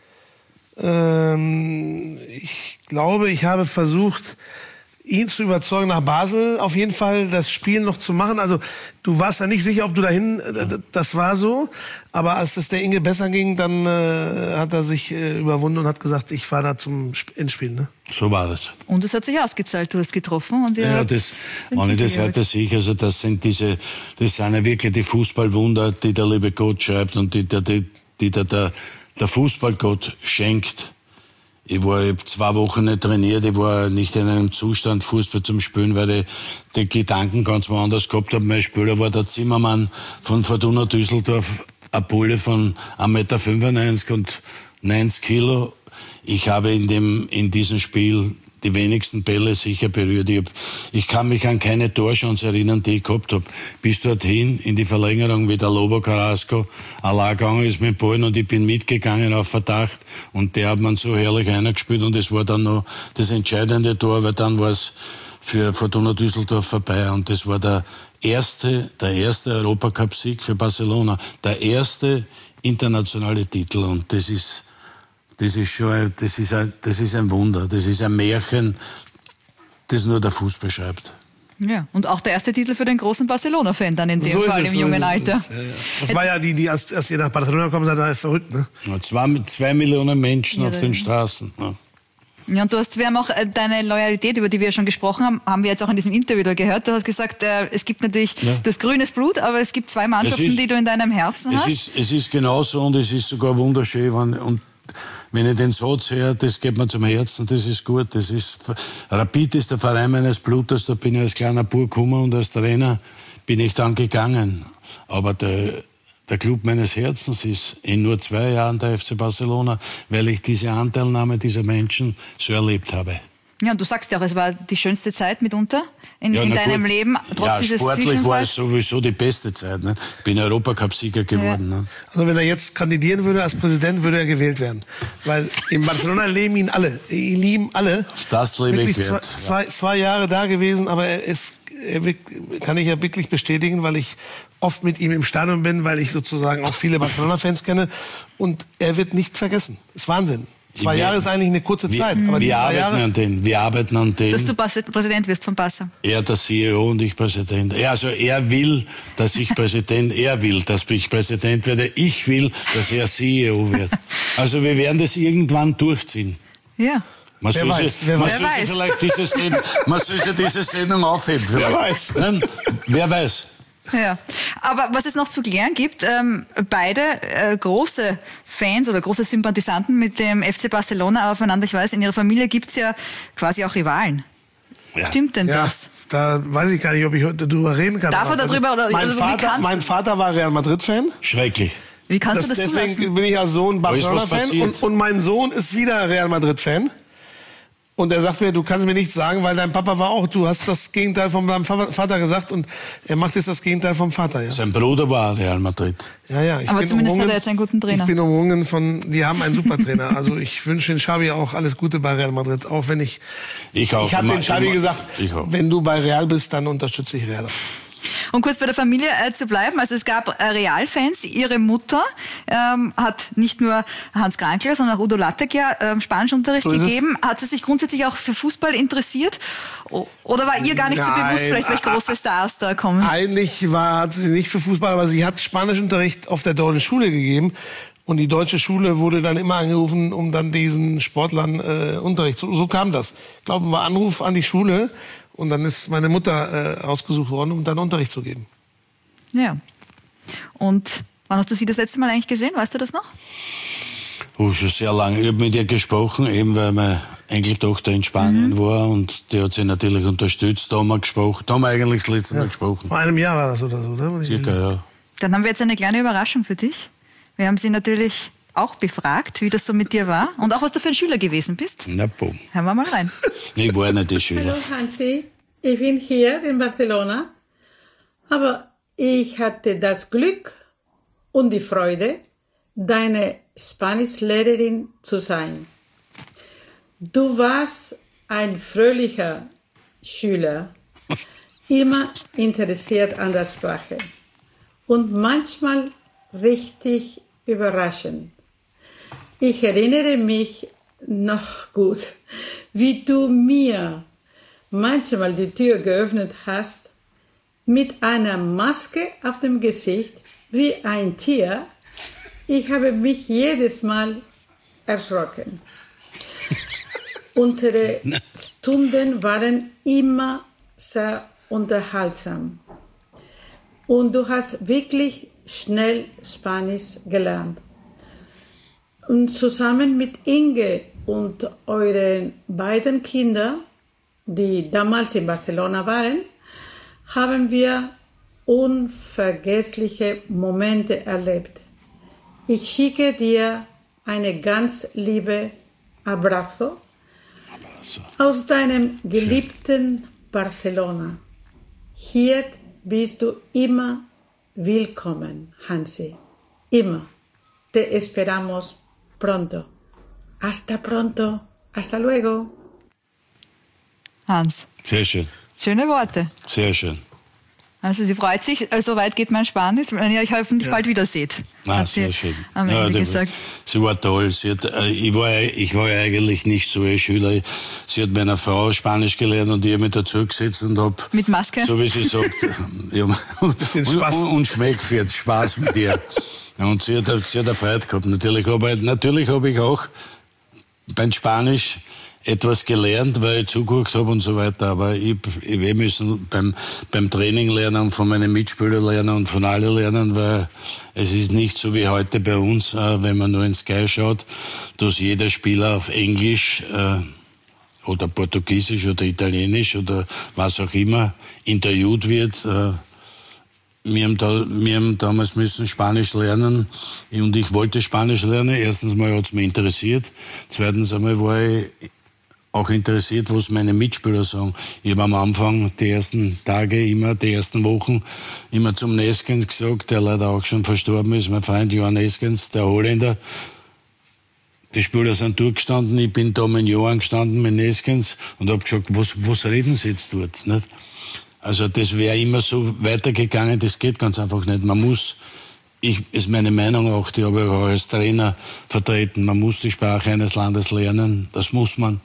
Ähm, ich glaube, ich habe versucht, ihn zu überzeugen, nach Basel auf jeden Fall das Spiel noch zu machen. Also du warst ja nicht sicher, ob du dahin, das war so. Aber als es der Inge besser ging, dann äh, hat er sich äh, überwunden und hat gesagt, ich fahre da zum Endspiel. Ne? So war das. Und es hat sich ausgezahlt, du hast getroffen. Und ja, das, wenn ich das heute sehe, also das sind diese, das sind ja wirklich die Fußballwunder, die der liebe Gott schreibt und die der, die, die der, der, der Fußballgott schenkt. Ich war ich hab zwei Wochen nicht trainiert, ich war nicht in einem Zustand, Fußball zum Spielen, weil ich die Gedanken ganz woanders gehabt habe. Mein Spieler war der Zimmermann von Fortuna Düsseldorf, ein Bulle von ein Meter fünfundneunzig und neunzig Kilo. Ich habe in dem, in diesem Spiel die wenigsten Bälle sicher berührt. Ich, hab, ich kann mich an keine Torchance erinnern, die ich gehabt habe. Bis dorthin, in die Verlängerung, wie der Lobo Carrasco allein gegangen ist mit dem Ball und ich bin mitgegangen auf Verdacht und der hat man so herrlich eingespielt und es war dann noch das entscheidende Tor, weil dann war es für Fortuna Düsseldorf vorbei und das war der erste, der erste Europacup-Sieg für Barcelona, der erste internationale Titel und das ist Das ist schon, das ist ein, das ist ein Wunder, das ist ein Märchen, das nur der Fußball schreibt. Ja, und auch der erste Titel für den großen Barcelona-Fan dann in dem so Fall es, im so jungen es, Alter. Ja, ja. Das war ja die, die als, als ihr nach Barcelona gekommen seid, war verrückt, ne? Ja, zwei, zwei Millionen Menschen ja, auf den Straßen. Ja. Ja, und du hast, wir haben auch deine Loyalität, über die wir schon gesprochen haben, haben wir jetzt auch in diesem Interview da gehört. Du hast gesagt, äh, es gibt natürlich ja. das grünes Blut, aber es gibt zwei Mannschaften, ist, die du in deinem Herzen es hast. Ist, es ist genauso und es ist sogar wunderschön. Wenn, und wenn ich den Satz höre, das geht mir zum Herzen, das ist gut. Das ist, Rapid ist der Verein meines Blutes, da bin ich als kleiner Bub gekommen und als Trainer bin ich dann gegangen. Aber der, der Club meines Herzens ist in nur zwei Jahren der F C Barcelona, weil ich diese Anteilnahme dieser Menschen so erlebt habe. Ja, und du sagst ja auch, es war die schönste Zeit mitunter in, ja, in deinem gut. Leben, trotz ja, dieses sportlich Zwischenfalls. war es sowieso die beste Zeit. Ne? Ich bin Europacup-Sieger geworden. Ja. Ne? Also wenn er jetzt kandidieren würde als Präsident, würde er gewählt werden. Weil in Barcelona leben ihn alle. Ihn lieben alle. Auf das lebe ich zwei, wert. Zwei, zwei Jahre da gewesen, aber er ist, er kann ich ja wirklich bestätigen, weil ich oft mit ihm im Stadion bin, weil ich sozusagen auch viele Barcelona-Fans kenne. Und er wird nichts vergessen. Das ist Wahnsinn. Zwei wir, Jahre ist eigentlich eine kurze wir, Zeit. Aber wir, die zwei arbeiten Jahre an den, wir arbeiten an dem. Dass du Präsident wirst von Barca. Er der C E O und ich Präsident. Ja, also er will, dass ich Präsident, er will, dass ich Präsident werde. Ich will, dass er C E O wird. Also wir werden das irgendwann durchziehen. Ja. Man wer soll weiß, sich, wer man weiß. soll sich vielleicht diese Sendung, man soll sich diese Sendung aufheben. Vielleicht. Wer weiß. Nein, wer weiß. Ja, aber was es noch zu klären gibt, ähm, beide äh, große Fans oder große Sympathisanten mit dem F C Barcelona aufeinander. Ich weiß, in ihrer Familie gibt's ja quasi auch Rivalen. Ja. Stimmt denn ja, das? Da weiß ich gar nicht, ob ich heute darüber reden kann. Darf er darüber? Oder, mein, oder Vater, mein Vater war Real Madrid-Fan. Schrecklich. Wie kannst das, du das deswegen zulassen? bin ich als Sohn Barcelona-Fan und, und mein Sohn ist wieder Real Madrid-Fan. Und er sagt mir, du kannst mir nichts sagen, weil dein Papa war auch, du hast das Gegenteil von deinem Vater gesagt und er macht jetzt das Gegenteil vom Vater. Ja. Sein Bruder war Real Madrid. Ja, ja, ich Aber bin zumindest umrungen, hat er jetzt einen guten Trainer. Ich bin umrungen von, die haben einen super Trainer. Also ich wünsche den Xabi auch alles Gute bei Real Madrid. Auch wenn ich, ich, auch ich habe den Xabi gesagt, wenn du bei Real bist, dann unterstütze ich Real. Um kurz bei der Familie äh, zu bleiben, also es gab äh, Real-Fans, ihre Mutter ähm, hat nicht nur Hans Krankl, sondern auch Udo Lattek ja ähm, Spanischunterricht so gegeben. Hat sie sich grundsätzlich auch für Fußball interessiert? O- oder war ihr gar nicht Nein, so bewusst, vielleicht welche große Stars da kommen? Eigentlich war, hat sie nicht für Fußball, aber sie hat Spanischunterricht auf der deutschen Schule gegeben. Und die deutsche Schule wurde dann immer angerufen, um dann diesen Sportlern äh, Unterricht zu. So kam das. Ich glaube, war Anruf an die Schule. Und dann ist meine Mutter äh, ausgesucht worden, um dann Unterricht zu geben. Ja. Und wann hast du sie das letzte Mal eigentlich gesehen? Weißt du das noch? Oh, schon sehr lange. Ich habe mit ihr gesprochen, eben weil meine Enkeltochter in Spanien mhm. war. Und die hat sie natürlich unterstützt. Da haben wir gesprochen. Da haben wir eigentlich das letzte Mal ja. gesprochen. Vor einem Jahr war das oder so, oder? Circa, ja. Dann haben wir jetzt eine kleine Überraschung für dich. Wir haben sie natürlich auch befragt, wie das so mit dir war und auch, was du für ein Schüler gewesen bist. Na, boom. Hören wir mal rein. Ich war nicht der Schüler. Hallo Hansi, ich bin hier in Barcelona, aber ich hatte das Glück und die Freude, deine Spanischlehrerin zu sein. Du warst ein fröhlicher Schüler, immer interessiert an der Sprache und manchmal richtig überraschend. Ich erinnere mich noch gut, wie du mir manchmal die Tür geöffnet hast, mit einer Maske auf dem Gesicht, wie ein Tier. Ich habe mich jedes Mal erschrocken. Unsere Stunden waren immer sehr unterhaltsam. Und du hast wirklich schnell Spanisch gelernt. Und zusammen mit Inge und euren beiden Kindern, die damals in Barcelona waren, haben wir unvergessliche Momente erlebt. Ich schicke dir eine ganz liebe Abrazo aus deinem geliebten Barcelona. Hier bist du immer willkommen, Hansi. Immer. Te esperamos pronto. Hasta pronto. Hasta luego. Hans. Sehr schön. Schöne Worte. Sehr schön. Also sie freut sich, so weit geht mein Spanisch, wenn ihr euch hoffentlich ja. bald wiederseht. Ah, hat sehr sie schön. Am ja, Ende die, gesagt. Sie war toll. Sie hat, äh, ich, war, ich war ja eigentlich nicht so ein Schüler. Sie hat meiner Frau Spanisch gelernt und ich habe mich dazu gesetzt und habe... Mit Maske? So wie sie sagt. ja, und, und, und schmeckt für Spaß mit ihr. Und sie hat, sie hat Freude gehabt. Natürlich habe ich, natürlich hab ich auch beim Spanisch etwas gelernt, weil ich zugeguckt habe und so weiter. Aber ich, ich wir müssen beim, beim Training lernen und von meinen Mitspielern lernen und von allen lernen, weil es ist nicht so wie heute bei uns, äh, wenn man nur in Sky schaut, dass jeder Spieler auf Englisch äh, oder Portugiesisch oder Italienisch oder was auch immer interviewt wird. Äh, Wir haben, da, wir haben damals müssen Spanisch lernen und ich wollte Spanisch lernen. Erstens mal hat es mich interessiert. Zweitens einmal war ich auch interessiert, was meine Mitspieler sagen. Ich habe am Anfang die ersten Tage, immer die ersten Wochen, immer zum Neskens gesagt, der leider auch schon verstorben ist, mein Freund Johann Neskens, der Holländer. Die Spieler sind durchgestanden, ich bin da mit Johann gestanden, mit Neskens und habe gesagt, was, was reden sie jetzt dort? Nicht? Also das wäre immer so weitergegangen, das geht ganz einfach nicht. Man muss, ich ist meine Meinung auch, die habe ich auch als Trainer vertreten, man muss die Sprache eines Landes lernen, das muss man.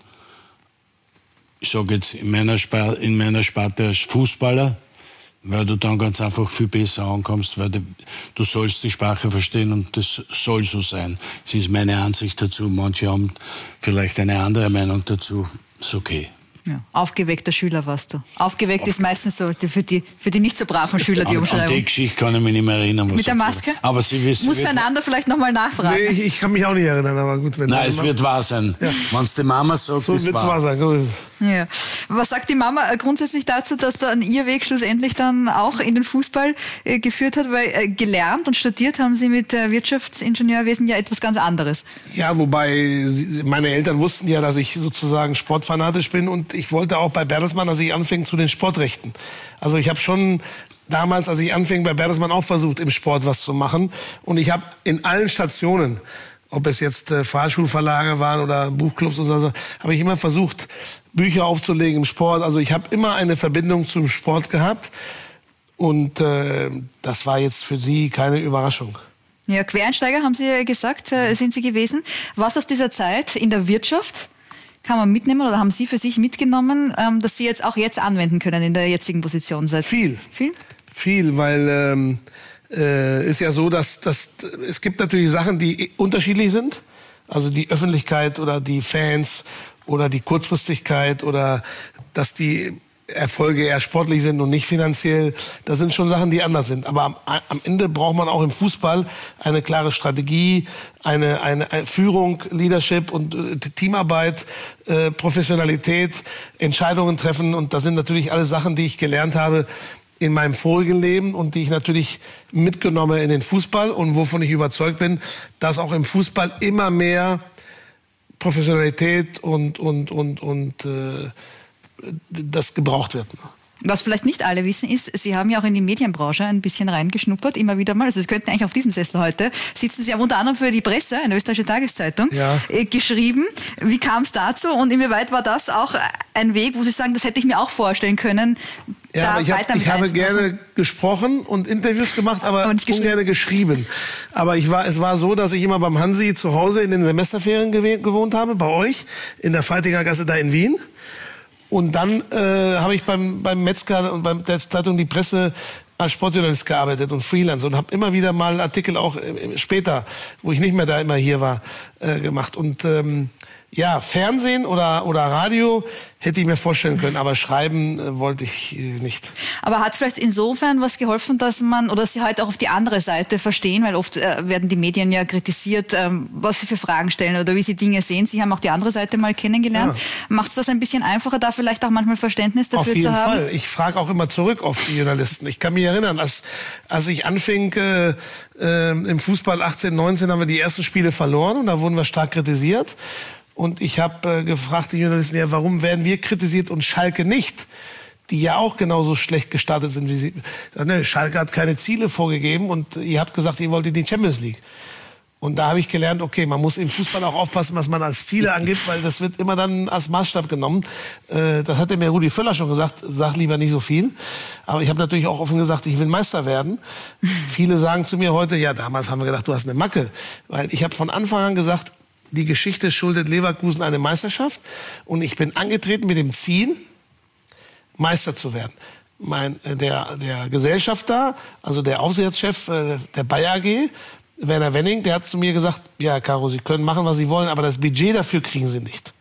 Ich sage jetzt in meiner, Sparte, in meiner Sparte als Fußballer, weil du dann ganz einfach viel besser ankommst, weil du, du sollst die Sprache verstehen und das soll so sein. Das ist meine Ansicht dazu, manche haben vielleicht eine andere Meinung dazu, ist okay. Ja, aufgeweckter Schüler warst du. Aufgeweckt Auf ist meistens so für die, für die nicht so braven Schüler, die Umschreibung. An die Geschichte kann ich mich nicht mehr erinnern. Was mit der Maske? Aber Sie wissen, muss füreinander vielleicht nochmal nachfragen. Nee, ich, ich kann mich auch nicht erinnern, aber gut. Wenn Nein, es wird wahr sein. Ja. Wenn es die Mama sagt, so ist wird's wahr. wahr sein. So ist es. Ja. Was sagt die Mama grundsätzlich dazu, dass dann ihr Weg schlussendlich dann auch in den Fußball äh, geführt hat? Weil äh, gelernt und studiert haben Sie mit äh, Wirtschaftsingenieurwesen ja etwas ganz anderes. Ja, wobei sie, meine Eltern wussten ja, dass ich sozusagen sportfanatisch bin und ich wollte auch bei Bertelsmann, als ich anfing, zu den Sportrechten. Also ich habe schon damals, als ich anfing, bei Bertelsmann auch versucht, im Sport was zu machen. Und ich habe in allen Stationen, ob es jetzt äh, Fahrschulverlage waren oder Buchclubs oder so, habe ich immer versucht, Bücher aufzulegen im Sport. Also ich habe immer eine Verbindung zum Sport gehabt. Und äh, das war jetzt für Sie keine Überraschung. Ja, Quereinsteiger, haben Sie ja gesagt, äh, sind Sie gewesen. Was aus dieser Zeit in der Wirtschaft kann man mitnehmen oder haben Sie für sich mitgenommen, ähm, dass Sie jetzt auch jetzt anwenden können in der jetzigen Position? Seit Viel. Viel? Viel, weil ähm, äh, ist ja so, dass, dass es gibt natürlich Sachen, die unterschiedlich sind. Also die Öffentlichkeit oder die Fans oder die Kurzfristigkeit oder dass die Erfolge eher sportlich sind und nicht finanziell. Das sind schon Sachen, die anders sind. Aber am, am Ende braucht man auch im Fußball eine klare Strategie, eine, eine, eine Führung, Leadership und äh, Teamarbeit, äh, Professionalität, Entscheidungen treffen. Und das sind natürlich alles Sachen, die ich gelernt habe in meinem vorigen Leben und die ich natürlich mitgenommen in den Fußball und wovon ich überzeugt bin, dass auch im Fußball immer mehr Professionalität und, und, und, und äh, das gebraucht wird. Was vielleicht nicht alle wissen ist, Sie haben ja auch in die Medienbranche ein bisschen reingeschnuppert, immer wieder mal. Also Sie könnten eigentlich auf diesem Sessel heute sitzen. Sie haben unter anderem für die Presse, eine österreichische Tageszeitung, ja. äh, geschrieben. Wie kam es dazu und inwieweit war das auch ein Weg, wo Sie sagen, das hätte ich mir auch vorstellen können, ja, da aber ich, hab, weiter ich habe einzumachen? gerne gesprochen und Interviews gemacht, aber ungern geschrieben. Aber ich war, es war so, dass ich immer beim Hansi zu Hause in den Semesterferien gewohnt habe, bei euch, in der Feitinger Gasse da in Wien. Und dann äh, habe ich beim, beim Metzger und bei der Zeitung Die Presse als Sportjournalist gearbeitet und Freelance und habe immer wieder mal Artikel auch äh, später, wo ich nicht mehr da immer hier war, äh, gemacht. Und ähm, ja, Fernsehen oder, oder Radio hätte ich mir vorstellen können, aber schreiben äh, wollte ich äh, nicht. Aber hat vielleicht insofern was geholfen, dass man, oder Sie heute auch auf die andere Seite verstehen, weil oft äh, werden die Medien ja kritisiert, ähm, was sie für Fragen stellen oder wie sie Dinge sehen. Sie haben auch die andere Seite mal kennengelernt. Ja. Macht es das ein bisschen einfacher, da vielleicht auch manchmal Verständnis dafür zu haben? Auf jeden Fall. Ich frage auch immer zurück auf die Journalisten. Ich kann mich erinnern, als, als ich anfing äh, äh, im Fußball achtzehn, neunzehn haben wir die ersten Spiele verloren und da wurden wir stark kritisiert. Und ich habe äh, gefragt, die Journalisten, ja, warum werden wir kritisiert und Schalke nicht? Die ja auch genauso schlecht gestartet sind wie sie. Ne, Schalke hat keine Ziele vorgegeben und ihr habt gesagt, ihr wollt in die Champions League. Und da habe ich gelernt, okay, man muss im Fußball auch aufpassen, was man als Ziele angibt, weil das wird immer dann als Maßstab genommen. Äh, das hatte mir Rudi Völler schon gesagt, sag lieber nicht so viel. Aber ich habe natürlich auch offen gesagt, ich will Meister werden. Viele sagen zu mir heute, ja, damals haben wir gedacht, du hast eine Macke. Weil ich habe von Anfang an gesagt, die Geschichte schuldet Leverkusen eine Meisterschaft. Und ich bin angetreten mit dem Ziel, Meister zu werden. Mein, der, der Gesellschafter, also der Aufsichtsratschef äh, der Bayer A G, Werner Wenning, der hat zu mir gesagt, ja, Caro, Sie können machen, was Sie wollen, aber das Budget dafür kriegen Sie nicht.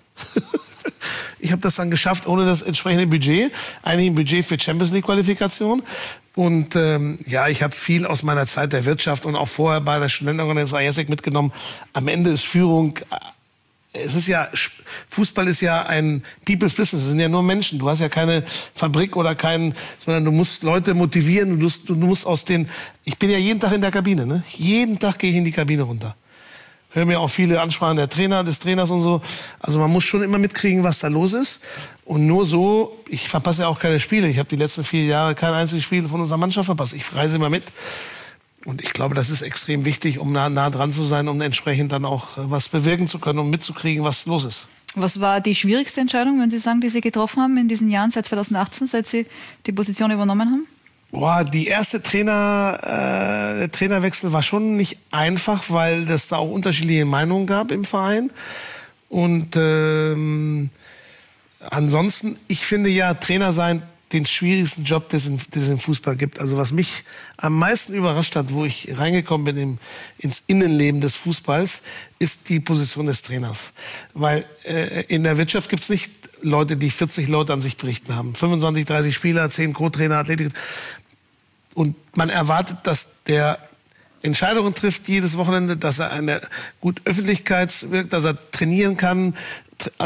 Ich habe das dann geschafft, ohne das entsprechende Budget, eigentlich ein Budget für Champions League Qualifikation. Und ähm, ja, ich habe viel aus meiner Zeit der Wirtschaft und auch vorher bei der Studentenorganisation I E S E C mitgenommen. Am Ende ist Führung, es ist ja, Fußball ist ja ein People's Business, es sind ja nur Menschen. Du hast ja keine Fabrik oder keinen, sondern du musst Leute motivieren. Du musst, du musst aus den, ich bin ja jeden Tag in der Kabine, ne? Jeden Tag gehe ich in die Kabine runter. Höre mir auch viele Ansprachen der Trainer, des Trainers und so. Also man muss schon immer mitkriegen, was da los ist. Und nur so, ich verpasse ja auch keine Spiele. Ich habe die letzten vier Jahre kein einziges Spiel von unserer Mannschaft verpasst. Ich reise immer mit. Und ich glaube, das ist extrem wichtig, um nah, nah dran zu sein, um entsprechend dann auch was bewirken zu können, um mitzukriegen, was los ist. Was war die schwierigste Entscheidung, wenn Sie sagen, die Sie getroffen haben in diesen Jahren, seit zweitausendachtzehn, seit Sie die Position übernommen haben? Boah, die erste Trainer, äh, der Trainerwechsel war schon nicht einfach, weil es da auch unterschiedliche Meinungen gab im Verein. Und ähm, ansonsten, ich finde ja, Trainer sein den schwierigsten Job, den es im Fußball gibt. Also was mich am meisten überrascht hat, wo ich reingekommen bin im, ins Innenleben des Fußballs, ist die Position des Trainers. Weil äh, in der Wirtschaft gibt's nicht Leute, die vierzig Leute an sich berichten haben. fünfundzwanzig, dreißig Spieler, zehn Co-Trainer, Athletik. Und man erwartet, dass der Entscheidungen trifft jedes Wochenende, dass er eine gut Öffentlichkeitswirkt, dass er trainieren kann. Also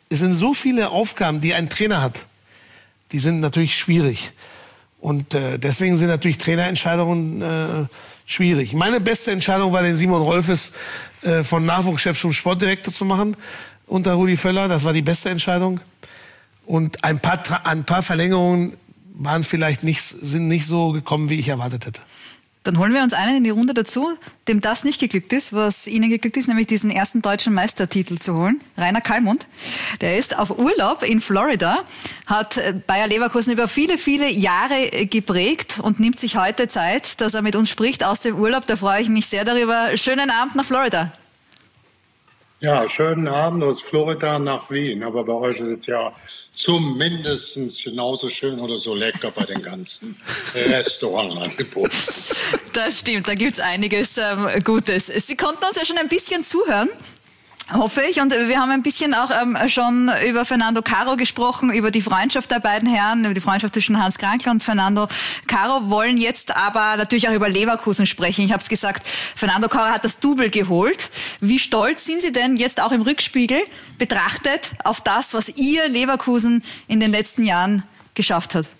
es sind so viele Aufgaben, die ein Trainer hat. Die sind natürlich schwierig. Und äh, deswegen sind natürlich Trainerentscheidungen äh, schwierig. Meine beste Entscheidung war, den Simon Rolfes äh, von Nachwuchschef zum Sportdirektor zu machen unter Rudi Völler. Das war die beste Entscheidung. Und ein paar, ein paar Verlängerungen waren vielleicht nicht, sind nicht so gekommen, wie ich erwartet hätte. Dann holen wir uns einen in die Runde dazu, dem das nicht geglückt ist, was Ihnen geglückt ist, nämlich diesen ersten deutschen Meistertitel zu holen. Rainer Kallmund, der ist auf Urlaub in Florida, hat Bayer Leverkusen über viele, viele Jahre geprägt und nimmt sich heute Zeit, dass er mit uns spricht aus dem Urlaub. Da freue ich mich sehr darüber. Schönen Abend nach Florida. Ja, schönen Abend aus Florida nach Wien. Aber bei euch ist es ja zumindest genauso schön oder so lecker bei den ganzen Restaurantangeboten. Das stimmt, da gibt's einiges ähm, Gutes. Sie konnten uns ja schon ein bisschen zuhören, hoffe ich. Und wir haben ein bisschen auch ähm, schon über Fernando Caro gesprochen, über die Freundschaft der beiden Herren, über die Freundschaft zwischen Hans Krankl und Fernando Caro, wollen jetzt aber natürlich auch über Leverkusen sprechen. Ich habe es gesagt, Fernando Caro hat das Double geholt. Wie stolz sind Sie denn jetzt auch im Rückspiegel betrachtet auf das, was Ihr Leverkusen in den letzten Jahren geschafft hat?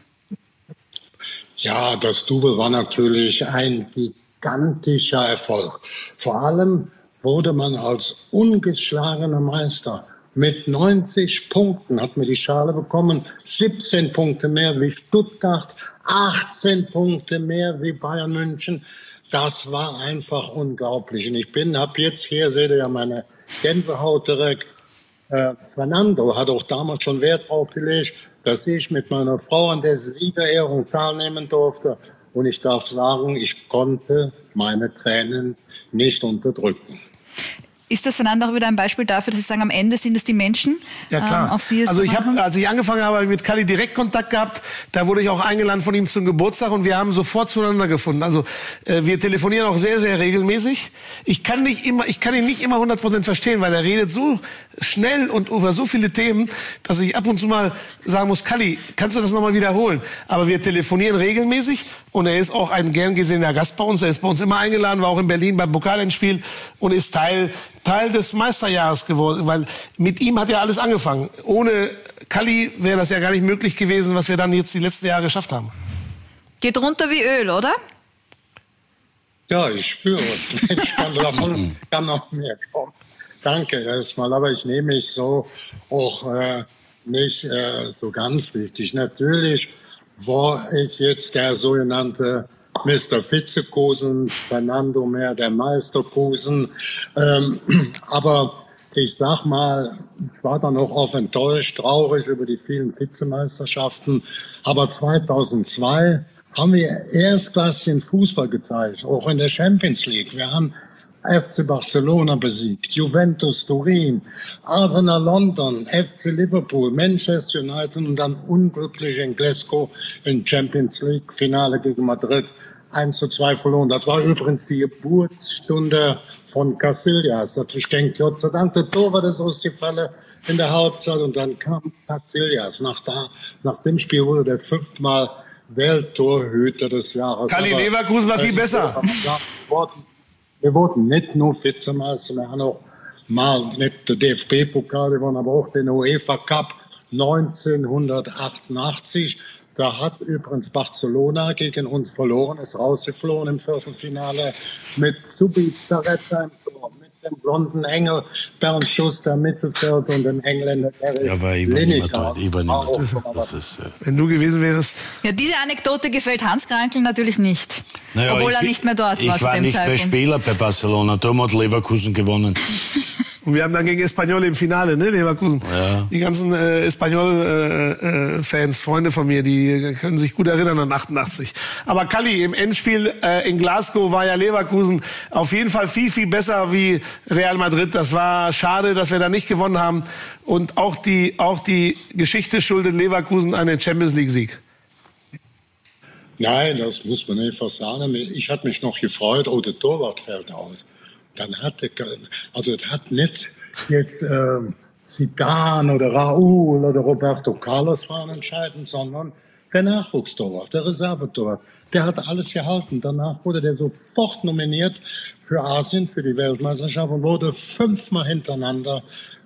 Ja, das Double war natürlich ein gigantischer Erfolg. Vor allem wurde man als ungeschlagener Meister mit neunzig Punkten, hat man die Schale bekommen, siebzehn Punkte mehr wie Stuttgart, achtzehn Punkte mehr wie Bayern München. Das war einfach unglaublich. Und ich bin, hab jetzt hier, seht ihr ja meine Gänsehaut direkt. Äh, Fernando hat auch damals schon Wert drauf gelegt, dass ich mit meiner Frau an der Siegerehrung teilnehmen durfte. Und ich darf sagen, ich konnte meine Tränen nicht unterdrücken. Ist das, Fernando, auch wieder ein Beispiel dafür, dass Sie sagen, am Ende sind es die Menschen, ja, klar. Ähm, auf die es also ich habe, als ich angefangen habe, mit Kalli direkt Kontakt gehabt. Da wurde ich auch eingeladen von ihm zum Geburtstag und wir haben sofort zueinander gefunden. Also äh, wir telefonieren auch sehr, sehr regelmäßig. Ich kann nicht immer, ich kann ihn nicht immer hundert Prozent verstehen, weil er redet so schnell und über so viele Themen, dass ich ab und zu mal sagen muss, Kalli, kannst du das nochmal wiederholen? Aber wir telefonieren regelmäßig und er ist auch ein gern gesehener Gast bei uns. Er ist bei uns immer eingeladen, war auch in Berlin beim Pokalendspiel und ist Teil Teil des Meisterjahres geworden, weil mit ihm hat ja alles angefangen. Ohne Kalli wäre das ja gar nicht möglich gewesen, was wir dann jetzt die letzten Jahre geschafft haben. Geht runter wie Öl, oder? Ja, ich spüre. Ich kann davon kann noch mehr kommen. Danke erstmal, aber ich nehme mich so auch äh, nicht äh, so ganz wichtig. Natürlich war ich jetzt der sogenannte Mister Vizekusen, Fernando mehr der Meisterkusen. Ähm, aber ich sag mal, ich war dann auch oft enttäuscht, traurig über die vielen Vizemeisterschaften. Aber zweitausendzwei haben wir erstklassigen Fußball gezeigt, auch in der Champions League. Wir haben F C Barcelona besiegt, Juventus Turin, Arsenal London, F C Liverpool, Manchester United und dann unglücklich in Glasgow im Champions League Finale gegen Madrid eins zu zwei verloren. Das war übrigens die Geburtsstunde von Casillas. Ich denke, Gott sei Dank, der Tor war das ausgefallen in der Halbzeit und dann kam Casillas. Nach, da, nach dem Spiel wurde der fünfmal Welttorhüter des Jahres. Kalli Leverkusen war viel besser. Wir wurden nicht nur Vizemeister, wir haben auch mal nicht den D F B-Pokal, wir waren aber auch den UEFA Cup neunzehnhundertachtundachtzig. Da hat übrigens Barcelona gegen uns verloren, ist rausgeflogen im Viertelfinale mit Zubizarreta im Tor, mit dem blonden Engel Bernd Schuster im Mittelfeld und dem Engländer Eric Ja, war Lineker. Wenn du gewesen wärst. Ja, diese Anekdote gefällt Hans Krankl natürlich nicht. Naja, obwohl ich, er nicht mehr dort ich war zu war dem nicht Zeitpunkt. mehr Spieler bei Barcelona, darum hat Leverkusen gewonnen. Und wir haben dann gegen Espanyol im Finale, ne, Leverkusen. Ja. Die ganzen äh, Espanyol-Fans, äh, Freunde von mir, die können sich gut erinnern an achtundachtzig. Aber Kalli, im Endspiel äh, in Glasgow war ja Leverkusen auf jeden Fall viel, viel besser wie Real Madrid. Das war schade, dass wir da nicht gewonnen haben. Und auch die, auch die Geschichte schuldet Leverkusen einen Champions-League-Sieg. Nein, das muss man einfach sagen. Ich hatte mich noch gefreut, oh, der Torwart fällt aus. Dann hatte, also das hat nicht jetzt ähm, Zidane oder Raúl oder Roberto Carlos waren entscheidend, sondern der Nachwuchstorwart, der Reservetorwart. Der hat alles gehalten. Danach wurde der sofort nominiert für Asien, für die Weltmeisterschaft und wurde fünfmal hintereinander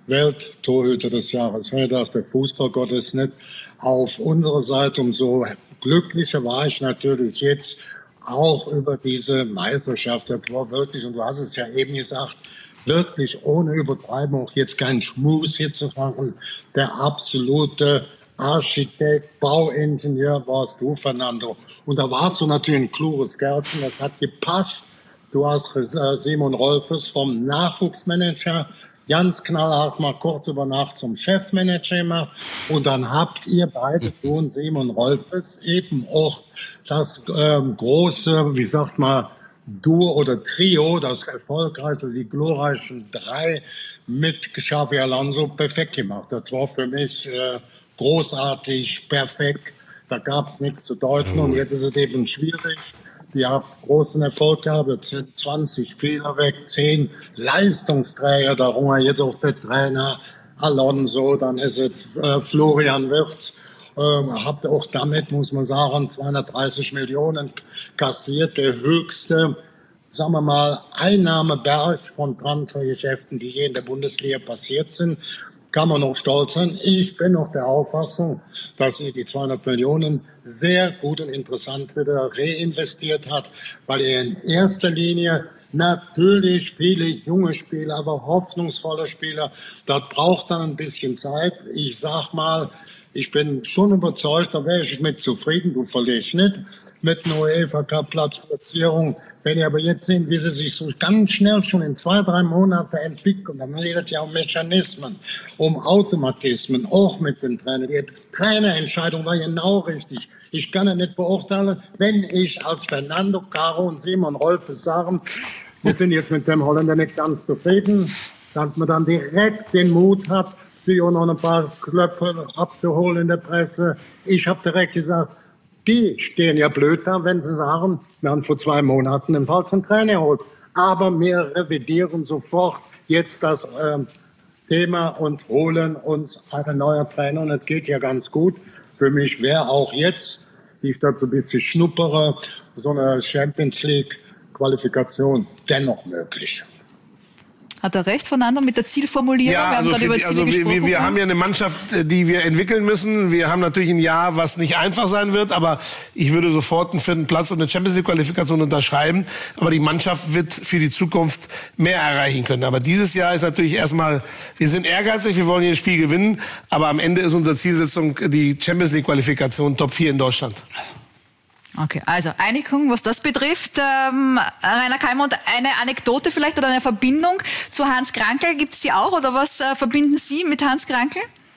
Welttorhüter des Jahres. Ich dachte, der Fußballgott ist nicht auf unserer Seite. Umso glücklicher war ich natürlich jetzt auch über diese Meisterschaft. Das war wirklich, und du hast es ja eben gesagt, wirklich ohne Übertreibung, auch jetzt keinen Schmus hier zu machen, der absolute Architekt, Bauingenieur warst du, Fernando. Und da warst du natürlich ein kluges Kerlchen, das hat gepasst. Du hast äh, Simon Rolfes vom Nachwuchsmanager ganz knallhart mal kurz über Nacht zum Chefmanager gemacht. Und dann habt ihr beide, du und Simon Rolfes, eben auch das ähm, große, wie sagt man, Duo oder Trio, das erfolgreiche, die glorreichen drei mit Xavi Alonso perfekt gemacht. Das war für mich äh, großartig, perfekt. Da gab es nichts zu deuten. Und jetzt ist es eben schwierig. Die haben großen Erfolg gehabt. Jetzt sind zwanzig Spieler weg, zehn Leistungsträger, darunter jetzt auch der Trainer Alonso, dann ist es äh, Florian Wirtz. Ähm, habt auch damit, muss man sagen, zweihundertdreißig Millionen kassiert, der höchste, sagen wir mal, Einnahmeberg von Transfergeschäften, die je in der Bundesliga passiert sind. Kann man noch stolz sein. Ich bin noch der Auffassung, dass ihr die zweihundert Millionen sehr gut und interessant wieder reinvestiert hat, weil ihr in erster Linie natürlich viele junge Spieler, aber hoffnungsvolle Spieler, das braucht dann ein bisschen Zeit. Ich sag mal, ich bin schon überzeugt, da wäre ich mit zufrieden, du verlierst nicht, mit einer UEFA-Cup-Platzplatzierung. Wenn ihr aber jetzt sehen, wie sie sich so ganz schnell schon in zwei, drei Monaten entwickeln, dann redet ja um Mechanismen, um Automatismen, auch mit den Trainern. Die Trainerentscheidung war genau richtig. Ich kann ja nicht beurteilen, wenn ich als Fernando, Caro und Simon Rolfe sagen, wir sind jetzt mit dem Holländer nicht ganz zufrieden, dass man dann direkt den Mut hat, sich auch noch ein paar Klöpfe abzuholen in der Presse. Ich habe direkt gesagt, die stehen ja blöd da, wenn sie sagen, wir haben vor zwei Monaten den falschen Trainer geholt. Aber wir revidieren sofort jetzt das äh, Thema und holen uns einen neuen Trainer. Und das geht ja ganz gut. Für mich wäre auch jetzt, wie ich dazu ein bisschen schnuppere, so eine Champions League Qualifikation dennoch möglich. Hat er recht, Fernando, mit der Zielformulierung? Ja, wir haben also, gerade über die, Ziele also wir, wir, wir haben ja eine Mannschaft, die wir entwickeln müssen. Wir haben natürlich ein Jahr, was nicht einfach sein wird, aber ich würde sofort einen vierten Platz und eine Champions League Qualifikation unterschreiben. Aber die Mannschaft wird für die Zukunft mehr erreichen können. Aber dieses Jahr ist natürlich erstmal, wir sind ehrgeizig, wir wollen jedes Spiel gewinnen, aber am Ende ist unsere Zielsetzung die Champions League Qualifikation Top vier in Deutschland. Okay, also Einigung, was das betrifft. Ähm, Rainer Kallmund, eine Anekdote vielleicht oder eine Verbindung zu Hans Krankl, gibt es die auch? Oder was äh, verbinden Sie mit Hans Krankl?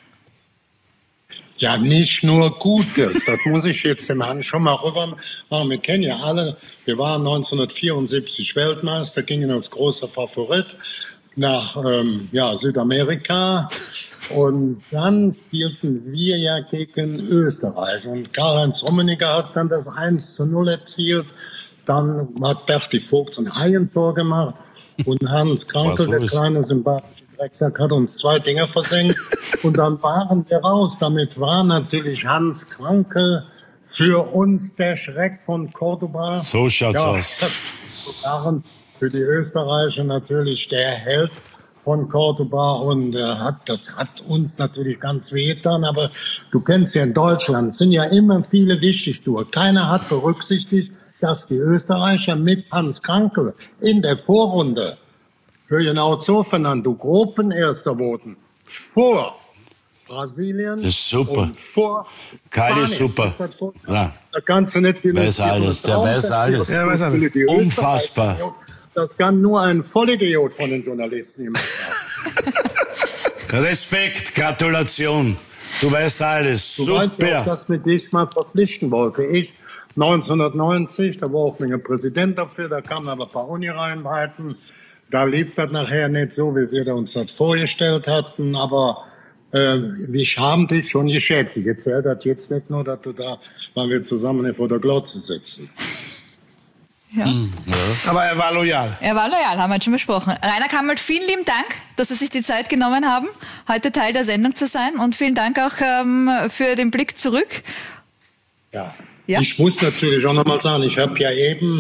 Ja, nicht nur Gutes. Das muss ich jetzt dem Herrn schon mal rüber machen. Wir kennen ja alle, wir waren neunzehnhundertvierundsiebzig Weltmeister, gingen als großer Favorit nach ähm, ja, Südamerika. Und dann spielten wir ja gegen Österreich. Und Karl-Heinz Rummenigge hat dann das eins zu null erzielt. Dann hat Berti Vogt ein Eigentor gemacht. Und Hans Krankl, der kleine sympathische Drecksack, hat uns zwei Dinger versenkt. Und dann waren wir raus. Damit war natürlich Hans Krankl für uns der Schreck von Cordoba. So schaut's ja, aus. Waren für die Österreicher natürlich der Held von Cordoba und äh, hat, das hat uns natürlich ganz wehgetan, aber du kennst ja in Deutschland, sind ja immer viele Wichtigtour. Keiner hat berücksichtigt, dass die Österreicher mit Hans Krankl in der Vorrunde, hör genau zu, Fernando, Gruppenerster wurden vor Brasilien das ist super. Und vor Keine super. Ja. Da kannst du nicht weiß alles, der weiß alles. Ja, weiß alles. Unfassbar. Das kann nur ein Vollidiot von den Journalisten gemacht haben. Respekt, Gratulation. Du weißt alles. Du Super. weißt ja auch, dass wir dich mal verpflichten wollten. Ich neunzehnhundertneunzig, da war auch ein Präsident dafür, da kamen aber ein paar Ungereimtheiten. Da lief das nachher nicht so, wie wir uns das vorgestellt hatten. Aber äh, wir haben dich schon geschätzt. Ich erzähle das jetzt nicht nur, dass du da, weil wir zusammen vor der Glotze sitzen. Ja. Ja. Aber er war loyal. Er war loyal, haben wir jetzt schon besprochen. Rainer Kallmund, vielen lieben Dank, dass Sie sich die Zeit genommen haben, heute Teil der Sendung zu sein. Und vielen Dank auch ähm, für den Blick zurück. Ja. Ja? Ich muss natürlich auch noch mal sagen, ich habe ja eben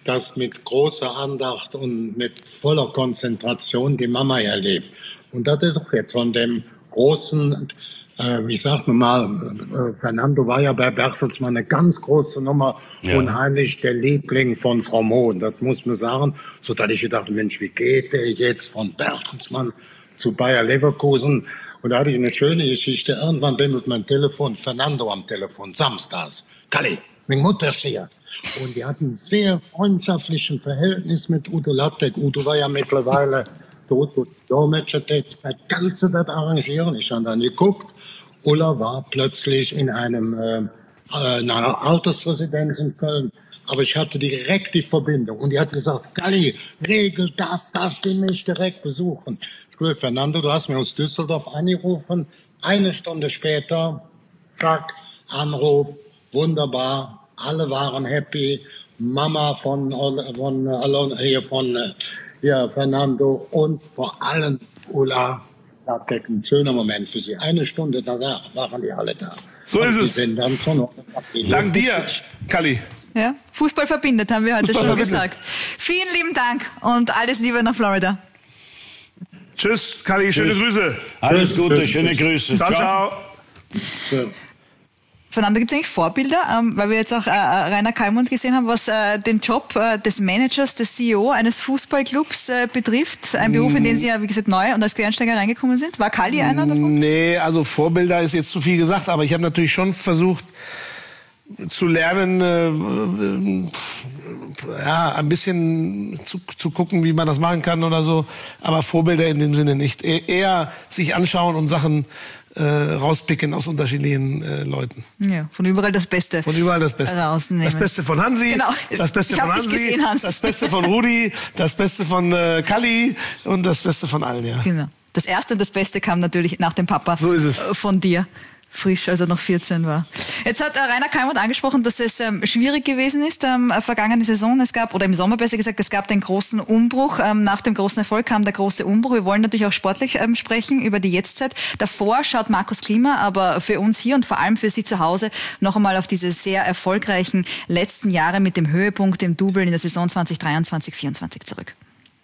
das mit großer Andacht und mit voller Konzentration die Mama erlebt. Und das ist auch jetzt von dem großen, äh, wie sagt man mal, äh, Fernando war ja bei Bertelsmann eine ganz große Nummer, ja. Unheimlich der Liebling von Frau Mohn, das muss man sagen. So dass ich gedacht, Mensch, wie geht der jetzt von Bertelsmann zu Bayer Leverkusen? Und da hatte ich eine schöne Geschichte. Irgendwann bimmelt mein Telefon, Fernando am Telefon, samstags. Kalli, meine Mutter ist hier. Und die hatten ein sehr freundschaftliches Verhältnis mit Udo Lattek. Udo war ja mittlerweile tot, Dolmetscher, der ganze das arrangieren. Ich habe dann geguckt. Ulla war plötzlich in einem, äh, in einer Altersresidenz in Köln. Aber ich hatte direkt die Verbindung. Und die hat gesagt, Kalli, regel das, das, die mich direkt besuchen. Ich glaube, Fernando, du hast mir aus Düsseldorf angerufen. Eine Stunde später, zack, Anruf, wunderbar. Alle waren happy. Mama von, von, Alon, hier von ja, Fernando und vor allem Ulla. Das war ein schöner Moment für sie. Eine Stunde danach waren die alle da. So und ist die es. Sind dann schon Dank dir, Kalli. Ja, Fußball verbindet, haben wir heute Fußball schon verbindet. gesagt. Vielen lieben Dank und alles Liebe nach Florida. Tschüss, Kalli, schöne Tschüss. Grüße. Alles Tschüss, Gute, tschüss, schöne tschüss. Grüße. Ciao, ciao. Ja. Fernando, gibt es eigentlich Vorbilder, ähm, weil wir jetzt auch äh, Rainer Kallmund gesehen haben, was äh, den Job äh, des Managers, des C E O eines Fußballclubs äh, betrifft? Ein Beruf, in den Sie ja, wie gesagt, neu und als Quereinsteiger reingekommen sind. War Kalli einer davon? Nee, also Vorbilder ist jetzt zu viel gesagt, aber ich habe natürlich schon versucht zu lernen, äh, ja, ein bisschen zu, zu gucken, wie man das machen kann oder so. Aber Vorbilder in dem Sinne nicht. E- eher sich anschauen und Sachen äh, rauspicken aus unterschiedlichen äh, Leuten. Ja, von überall das Beste. Von überall das Beste. Rausnehmen. Das Beste von Hansi, Genau. das Beste Ich von hab dich Hansi, gesehen, Hans. das Beste von Rudi, das Beste von äh, Kalli und das Beste von allen, ja. Genau. Das Erste und das Beste kam natürlich nach dem Papa So ist es. von dir. Frisch, als er noch vierzehn war. Jetzt hat äh, Rainer Kallmund angesprochen, dass es ähm, schwierig gewesen ist, ähm, vergangene Saison. Es gab, oder im Sommer besser gesagt, es gab den großen Umbruch. Ähm, nach dem großen Erfolg kam der große Umbruch. Wir wollen natürlich auch sportlich ähm, sprechen über die Jetztzeit. Davor schaut Markus Klima aber für uns hier und vor allem für Sie zu Hause noch einmal auf diese sehr erfolgreichen letzten Jahre mit dem Höhepunkt im Double in der Saison zwanzig dreiundzwanzig vierundzwanzig zurück.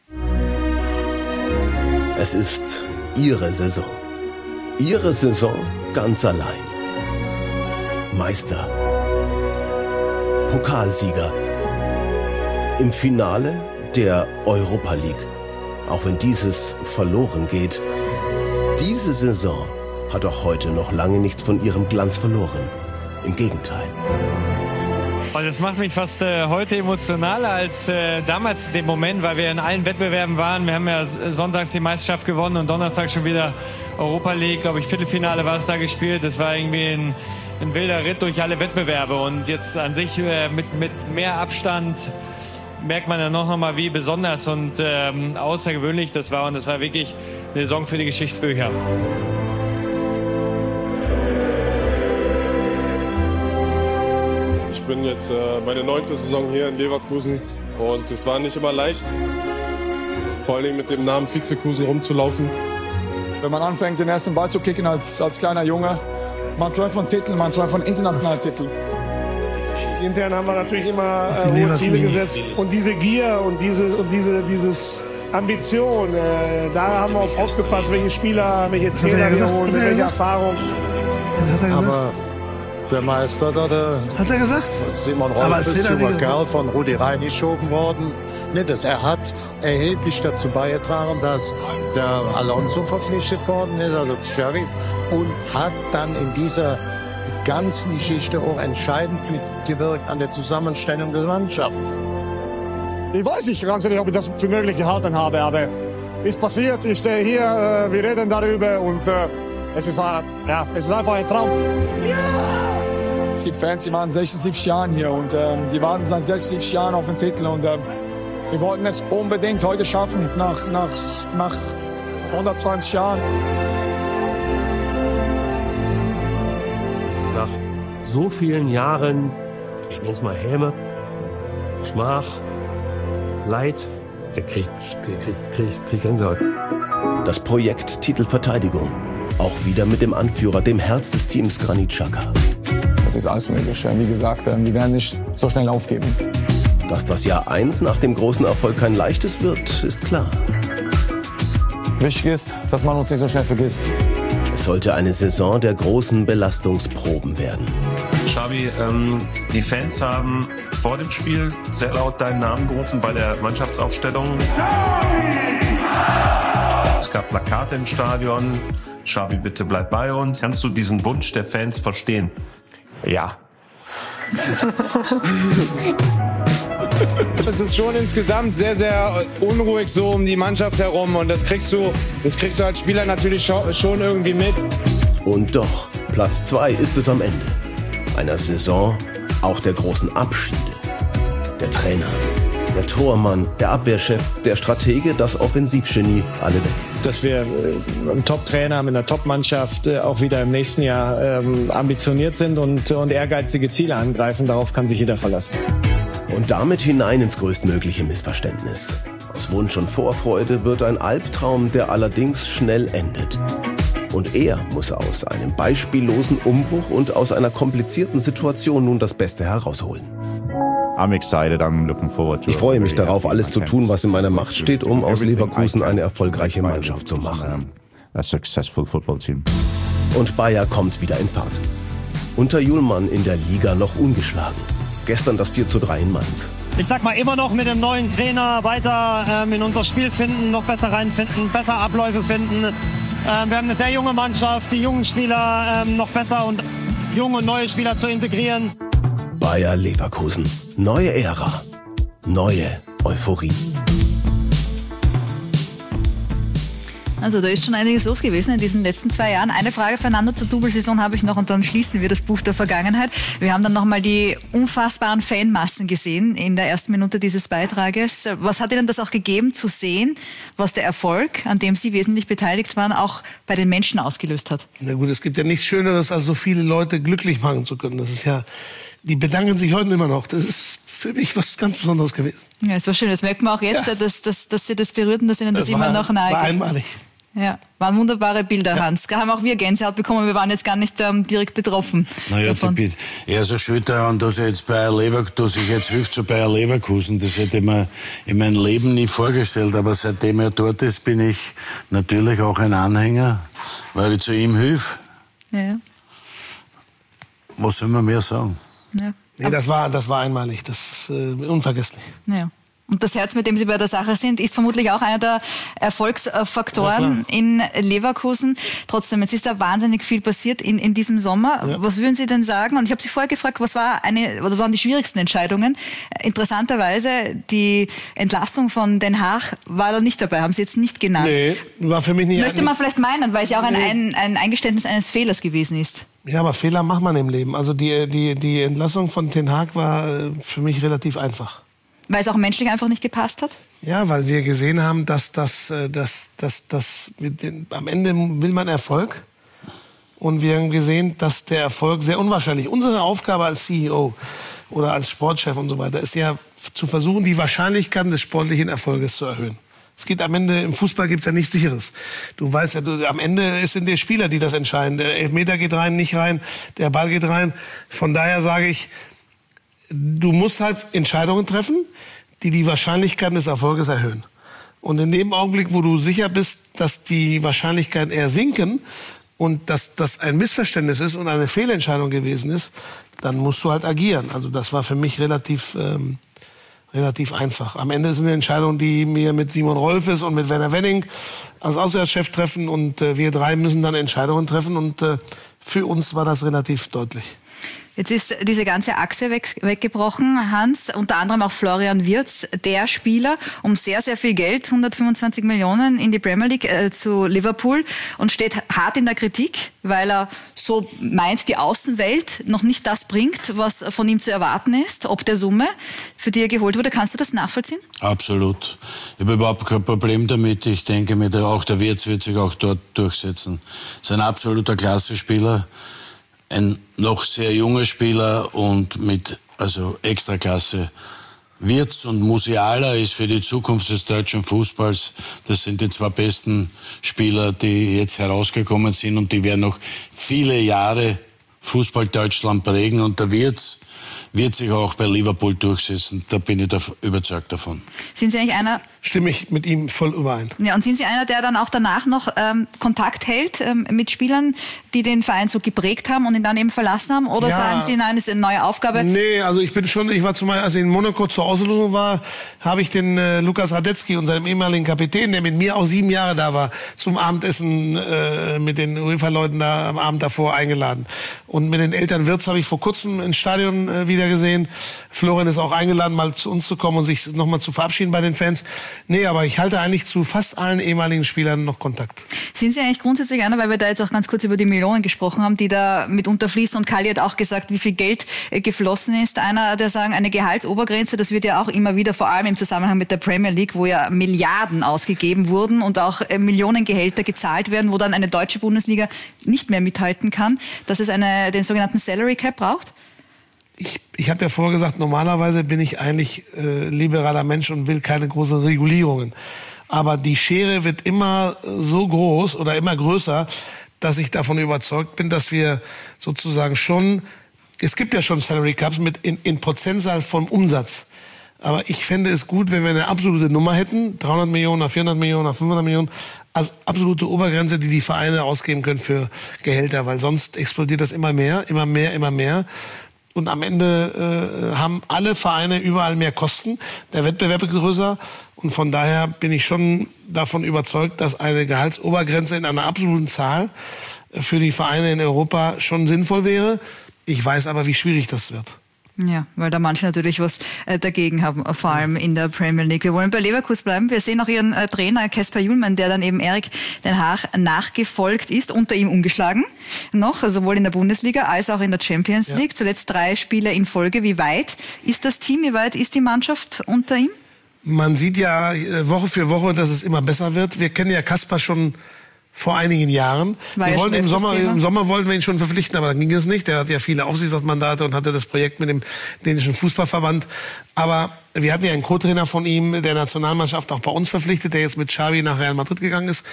Es ist Ihre Saison. Ihre Saison ganz allein. Meister. Pokalsieger. Im Finale der Europa League. Auch wenn dieses verloren geht. Diese Saison hat auch heute noch lange nichts von ihrem Glanz verloren. Im Gegenteil. Und das macht mich fast äh, heute emotionaler als äh, damals in dem Moment, weil wir in allen Wettbewerben waren. Wir haben ja sonntags die Meisterschaft gewonnen und Donnerstag schon wieder Europa League, glaube ich, Viertelfinale war es da gespielt. Das war irgendwie ein, ein wilder Ritt durch alle Wettbewerbe. Und jetzt an sich äh, mit, mit mehr Abstand merkt man ja noch, noch mal, wie besonders und ähm, außergewöhnlich das war. Und das war wirklich eine Saison für die Geschichtsbücher. Ich bin jetzt äh, meine neunte Saison hier in Leverkusen und es war nicht immer leicht, vor allem mit dem Namen Vizekusen rumzulaufen. Wenn man anfängt, den ersten Ball zu kicken als, als kleiner Junge, man träumt von Titeln, man träumt von internationalen Titeln. Intern haben wir natürlich immer äh, hohe Ziele gesetzt und diese Gier und diese und diese dieses Ambition, äh, da haben wir auch aufgepasst, welche Spieler, welche Trainer wir holen, mit welcher Erfahrung. Aber der Meister da, der hat er gesagt? Simon Rolf ist junger Kerl von Rudi reingeschoben worden. Nee, das, er hat erheblich dazu beigetragen, dass der Alonso verpflichtet worden ist, also Xavi, und hat dann in dieser ganzen Geschichte auch entscheidend mitgewirkt an der Zusammenstellung der Mannschaft. Ich weiß nicht ganz ehrlich, ob ich das für möglich gehalten habe, aber ist passiert. Ich stehe hier, äh, wir reden darüber und äh, es, ist, äh, ja, es ist einfach ein Traum. Es gibt Fans, die waren sechzig, siebzig Jahren hier und äh, die warten seit sechzig, siebzig Jahren auf den Titel und äh, wir wollten es unbedingt heute schaffen, nach, nach, nach hundertzwanzig Jahren. Nach so vielen Jahren, ich nenne es mal Häme, Schmach, Leid, er kriegt krieg, krieg, krieg Gänsehaut. Das Projekt Titelverteidigung. Auch wieder mit dem Anführer, dem Herz des Teams, Granit Xhaka. Das ist alles möglich. Wie gesagt, wir werden nicht so schnell aufgeben. Dass das Jahr eins nach dem großen Erfolg kein leichtes wird, ist klar. Wichtig ist, dass man uns nicht so schnell vergisst. Es sollte eine Saison der großen Belastungsproben werden. Xabi, ähm, die Fans haben vor dem Spiel sehr laut deinen Namen gerufen bei der Mannschaftsaufstellung. Es gab Plakate im Stadion. Xabi, bitte bleib bei uns. Kannst du diesen Wunsch der Fans verstehen? Ja. Es ist schon insgesamt sehr, sehr unruhig so um die Mannschaft herum und das kriegst du, das kriegst du als Spieler natürlich schon irgendwie mit. Und doch, Platz zwei ist es am Ende. Einer Saison auch der großen Abschiede. Der Trainer, der Tormann, der Abwehrchef, der Stratege, das Offensivgenie, alle weg. Dass wir einen Top-Trainer mit einer Top-Mannschaft auch wieder im nächsten Jahr ähm, ambitioniert sind und, und ehrgeizige Ziele angreifen, darauf kann sich jeder verlassen. Und damit hinein ins größtmögliche Missverständnis. Aus Wunsch und Vorfreude wird ein Albtraum, der allerdings schnell endet. Und er muss aus einem beispiellosen Umbruch und aus einer komplizierten Situation nun das Beste herausholen. Ich freue mich darauf, alles zu tun, was in meiner Macht steht, um aus Leverkusen eine erfolgreiche Mannschaft zu machen. Und Bayer kommt wieder in Fahrt. Unter Hjulmand in der Liga noch ungeschlagen. Gestern das vier zu drei in Mainz. Ich sag mal, immer noch mit dem neuen Trainer weiter ähm, in unser Spiel finden, noch besser reinfinden, besser Abläufe finden. Ähm, wir haben eine sehr junge Mannschaft, die jungen Spieler ähm, noch besser und junge und neue Spieler zu integrieren. Bayer Leverkusen. Neue Ära. Neue Euphorie. Also da ist schon einiges los gewesen in diesen letzten zwei Jahren. Eine Frage, Fernando, zur Double-Saison habe ich noch und dann schließen wir das Buch der Vergangenheit. Wir haben dann nochmal die unfassbaren Fanmassen gesehen in der ersten Minute dieses Beitrages. Was hat Ihnen das auch gegeben, zu sehen, was der Erfolg, an dem Sie wesentlich beteiligt waren, auch bei den Menschen ausgelöst hat? Na gut, es gibt ja nichts Schöneres, als so viele Leute glücklich machen zu können. Das ist ja, die bedanken sich heute immer noch. Das ist für mich was ganz Besonderes gewesen. Ja, es war schön. Das merkt man auch jetzt, ja. dass, dass, dass Sie das berührt und dass Ihnen das, das immer war, noch nahe geht. War einmalig. Ja, waren wunderbare Bilder, ja. Hans. Da haben auch wir Gänsehaut bekommen. Wir waren jetzt gar nicht ähm, direkt betroffen. Naja, die, er ist so schön daran, dass er jetzt Bayer Leverkusen, dass ich jetzt hilft zu Bayer Leverkusen. Das hätte ich mir in meinem Leben nie vorgestellt. Aber seitdem er dort ist, bin ich natürlich auch ein Anhänger, weil ich zu ihm hilf. Ja. Was soll man mehr sagen? Ja. Nee, das war, das war einmalig. Das ist äh, unvergesslich. Ja. Und das Herz, mit dem Sie bei der Sache sind, ist vermutlich auch einer der Erfolgsfaktoren ja, in Leverkusen. Trotzdem, jetzt ist da wahnsinnig viel passiert in, in diesem Sommer. Ja. Was würden Sie denn sagen? Und ich habe Sie vorher gefragt, was war eine, oder waren die schwierigsten Entscheidungen? Interessanterweise, die Entlassung von Den Haag war da nicht dabei, haben Sie jetzt nicht genannt. Nee, war für mich nicht. Möchte man vielleicht meinen, weil es ja auch ein, nee. ein, ein Eingeständnis eines Fehlers gewesen ist. Ja, aber Fehler macht man im Leben. Also die, die, die Entlassung von Den Haag war für mich relativ einfach. Weil es auch menschlich einfach nicht gepasst hat? Ja, weil wir gesehen haben, dass das, dass, dass, dass mit den, am Ende will man Erfolg. Und wir haben gesehen, dass der Erfolg sehr unwahrscheinlich ist. Unsere Aufgabe als C E O oder als Sportchef und so weiter ist ja zu versuchen, die Wahrscheinlichkeiten des sportlichen Erfolges zu erhöhen. Es geht am Ende, im Fußball gibt es ja nichts Sicheres. Du weißt ja, du, am Ende sind die Spieler, die das entscheiden. Der Elfmeter geht rein, nicht rein, der Ball geht rein. Von daher sage ich, du musst halt Entscheidungen treffen, die die Wahrscheinlichkeiten des Erfolges erhöhen. Und in dem Augenblick, wo du sicher bist, dass die Wahrscheinlichkeiten eher sinken und dass das ein Missverständnis ist und eine Fehlentscheidung gewesen ist, dann musst du halt agieren. Also das war für mich relativ, ähm, relativ einfach. Am Ende sind eine Entscheidung, die mir mit Simon Rolfes und mit Werner Wenning als Auswärtschef treffen und äh, wir drei müssen dann Entscheidungen treffen und äh, für uns war das relativ deutlich. Jetzt ist diese ganze Achse weg, weggebrochen, Hans, unter anderem auch Florian Wirtz, der Spieler, um sehr, sehr viel Geld, hundertfünfundzwanzig Millionen in die Premier League äh, zu Liverpool und steht hart in der Kritik, weil er so meint, die Außenwelt noch nicht das bringt, was von ihm zu erwarten ist, ob der Summe, für die er geholt wurde. Kannst du das nachvollziehen? Absolut. Ich habe überhaupt kein Problem damit. Ich denke mir, auch der Wirtz wird sich auch dort durchsetzen. Das ist ein absoluter Klasse-Spieler. Ein noch sehr junger Spieler und mit also Extraklasse. Wirtz und Musiala ist für die Zukunft des deutschen Fußballs, das sind die zwei besten Spieler, die jetzt herausgekommen sind und die werden noch viele Jahre Fußball Deutschland prägen. Und der Wirtz, wird sich auch bei Liverpool durchsetzen. Da bin ich da überzeugt davon. Sind Sie eigentlich einer... Stimme ich mit ihm voll überein. Ja, und sind Sie einer, der dann auch danach noch ähm, Kontakt hält ähm, mit Spielern, die den Verein so geprägt haben und ihn dann eben verlassen haben? Oder Ja. sagen Sie, nein, es ist eine neue Aufgabe? Nee, also ich bin schon, ich war zumal, als ich in Monaco zur Auslosung war, habe ich den äh, Lukas Radetzky, unseren ehemaligen Kapitän, der mit mir auch sieben Jahre da war, zum Abendessen äh, mit den UEFA-Leuten da am Abend davor eingeladen. Und mit den Eltern Wirtz habe ich vor kurzem ins Stadion äh, wieder gesehen. Florian ist auch eingeladen, mal zu uns zu kommen und sich nochmal zu verabschieden bei den Fans. Nee, aber ich halte eigentlich zu fast allen ehemaligen Spielern noch Kontakt. Sind Sie eigentlich grundsätzlich einer, weil wir da jetzt auch ganz kurz über die Millionen gesprochen haben, die da mitunter fließen, und Kali hat auch gesagt, wie viel Geld äh, geflossen ist, einer, der sagen, eine Gehaltsobergrenze, das wird ja auch immer wieder, vor allem im Zusammenhang mit der Premier League, wo ja Milliarden ausgegeben wurden und auch äh, Millionengehälter gezahlt werden, wo dann eine deutsche Bundesliga nicht mehr mithalten kann, dass es eine, den sogenannten Salary Cap braucht? Ich, ich habe ja vorher gesagt, normalerweise bin ich eigentlich äh, liberaler Mensch und will keine großen Regulierungen. Aber die Schere wird immer so groß oder immer größer, dass ich davon überzeugt bin, dass wir sozusagen schon, es gibt ja schon Salary Caps mit in, in Prozentzahl vom Umsatz. Aber ich fände es gut, wenn wir eine absolute Nummer hätten, dreihundert Millionen, vierhundert Millionen, fünfhundert Millionen, als absolute Obergrenze, die die Vereine ausgeben können für Gehälter, weil sonst explodiert das immer mehr, immer mehr, immer mehr. Und am Ende äh, haben alle Vereine überall mehr Kosten. Der Wettbewerb ist größer. Und von daher bin ich schon davon überzeugt, dass eine Gehaltsobergrenze in einer absoluten Zahl für die Vereine in Europa schon sinnvoll wäre. Ich weiß aber, wie schwierig das wird. Ja, weil da manche natürlich was äh, dagegen haben, vor allem in der Premier League. Wir wollen bei Leverkusen bleiben. Wir sehen auch Ihren äh, Trainer Kasper Hjulmand, der dann eben Erik ten Hag nachgefolgt ist, unter ihm ungeschlagen noch, sowohl in der Bundesliga als auch in der Champions League. Ja. Zuletzt drei Spiele in Folge. Wie weit ist das Team, wie weit ist die Mannschaft unter ihm? Man sieht ja Woche für Woche, dass es immer besser wird. Wir kennen ja Kasper schon vor einigen Jahren. War wir ja wollten im Sommer, Thema. im Sommer wollten wir ihn schon verpflichten, aber dann ging es nicht. Der hat ja viele Aufsichtsratsmandate und hatte das Projekt mit dem dänischen Fußballverband. Aber wir hatten ja einen Co-Trainer von ihm, der Nationalmannschaft auch bei uns verpflichtet, der jetzt mit Xavi nach Real Madrid gegangen ist.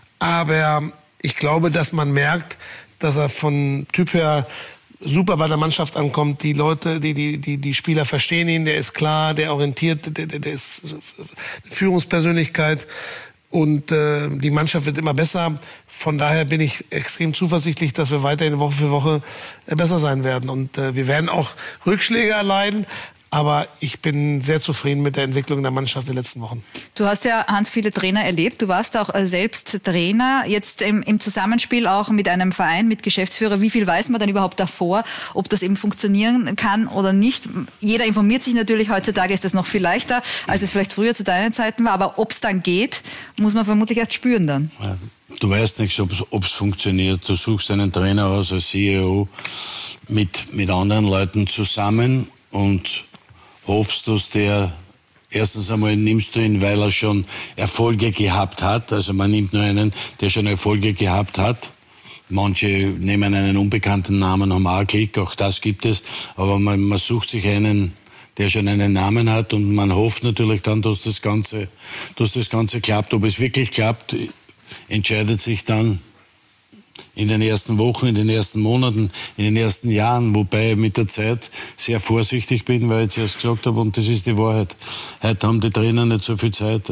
Aber ich glaube, dass man merkt, dass er von Typ her super bei der Mannschaft ankommt. Die Leute, die, die, die, die Spieler verstehen ihn, der ist klar, der orientiert, der, der ist Führungspersönlichkeit. Und äh, die Mannschaft wird immer besser. Von daher bin ich extrem zuversichtlich, dass wir weiterhin Woche für Woche äh, besser sein werden. Und äh, wir werden auch Rückschläge erleiden. Aber ich bin sehr zufrieden mit der Entwicklung der Mannschaft der letzten Wochen. Du hast ja, Hans, viele Trainer erlebt. Du warst auch äh, selbst Trainer. Jetzt im, im Zusammenspiel auch mit einem Verein, mit Geschäftsführer. Wie viel weiß man dann überhaupt davor, ob das eben funktionieren kann oder nicht? Jeder informiert sich natürlich. Heutzutage ist das noch viel leichter, als es vielleicht früher zu deinen Zeiten war. Aber ob es dann geht, muss man vermutlich erst spüren dann. Ja, du weißt nicht, ob es funktioniert. Du suchst einen Trainer aus als C E O mit, mit anderen Leuten zusammen und hoffst, dass der, erstens einmal nimmst du ihn, weil er schon Erfolge gehabt hat. Also man nimmt nur einen, der schon Erfolge gehabt hat. Manche nehmen einen unbekannten Namen, haben auch einen Klick, auch das gibt es. Aber man, man sucht sich einen, der schon einen Namen hat, und man hofft natürlich dann, dass das Ganze, dass das Ganze klappt. Ob es wirklich klappt, entscheidet sich dann in den ersten Wochen, in den ersten Monaten, in den ersten Jahren, wobei ich mit der Zeit sehr vorsichtig bin, weil ich zuerst gesagt habe, und das ist die Wahrheit, heute haben die Trainer nicht so viel Zeit.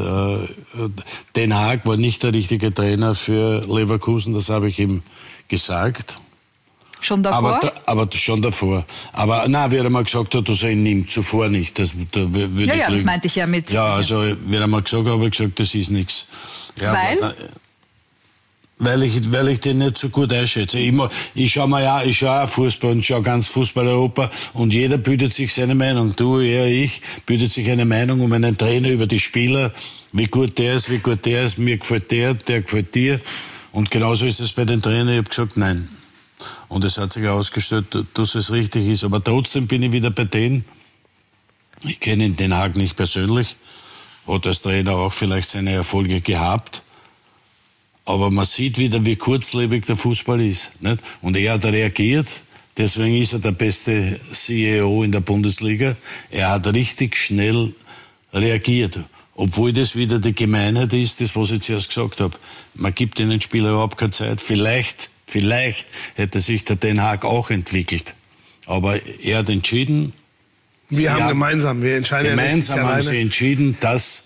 Ten Hag war nicht der richtige Trainer für Leverkusen, das habe ich ihm gesagt. Schon davor? Aber, aber schon davor. Aber nein, wie er mal gesagt hat, dass er ihn nimmt, zuvor nicht. Das, da würde ja, ich ja, lügen. das meinte ich ja mit. Ja, also wie er mal gesagt hat, habe ich gesagt, das ist nichts. Ja, weil? Aber, Weil ich, weil ich den nicht so gut einschätze. Ich, ich schaue mal ja, ich schaue auch Fußball und schaue ganz Fußball-Europa, und jeder bildet sich seine Meinung. Du, er, ich, bildet sich eine Meinung um einen Trainer, über die Spieler, wie gut der ist, wie gut der ist, mir gefällt der, der gefällt dir. Und genauso ist es bei den Trainern. Ich habe gesagt, nein. Und es hat sich herausgestellt, dass es richtig ist. Aber trotzdem bin ich wieder bei denen. Ich kenne Den Hag nicht persönlich, hat als Trainer auch vielleicht seine Erfolge gehabt. Aber man sieht wieder, wie kurzlebig der Fußball ist, nicht? Und er hat reagiert, deswegen ist er der beste C E O in der Bundesliga. Er hat richtig schnell reagiert. Obwohl das wieder die Gemeinheit ist, das, was ich zuerst gesagt habe. Man gibt den Spielern überhaupt keine Zeit. Vielleicht, vielleicht hätte sich der Den Hag auch entwickelt. Aber er hat entschieden, Wir haben, haben gemeinsam, wir entscheiden gemeinsam ja nicht haben alleine. sie entschieden, dass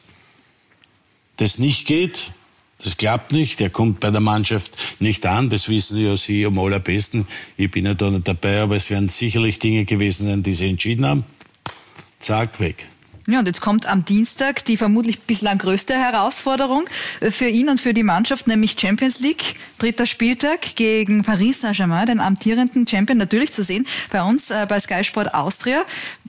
das nicht geht. Das klappt nicht. Er kommt bei der Mannschaft nicht an. Das wissen ja Sie am allerbesten. Ich bin ja da nicht dabei, aber es werden sicherlich Dinge gewesen sein, die Sie entschieden haben. Zack, weg. Ja, und jetzt kommt am Dienstag die vermutlich bislang größte Herausforderung für ihn und für die Mannschaft, nämlich Champions League. Dritter Spieltag gegen Paris Saint-Germain, den amtierenden Champion, natürlich zu sehen bei uns, äh, bei Sky Sport Austria.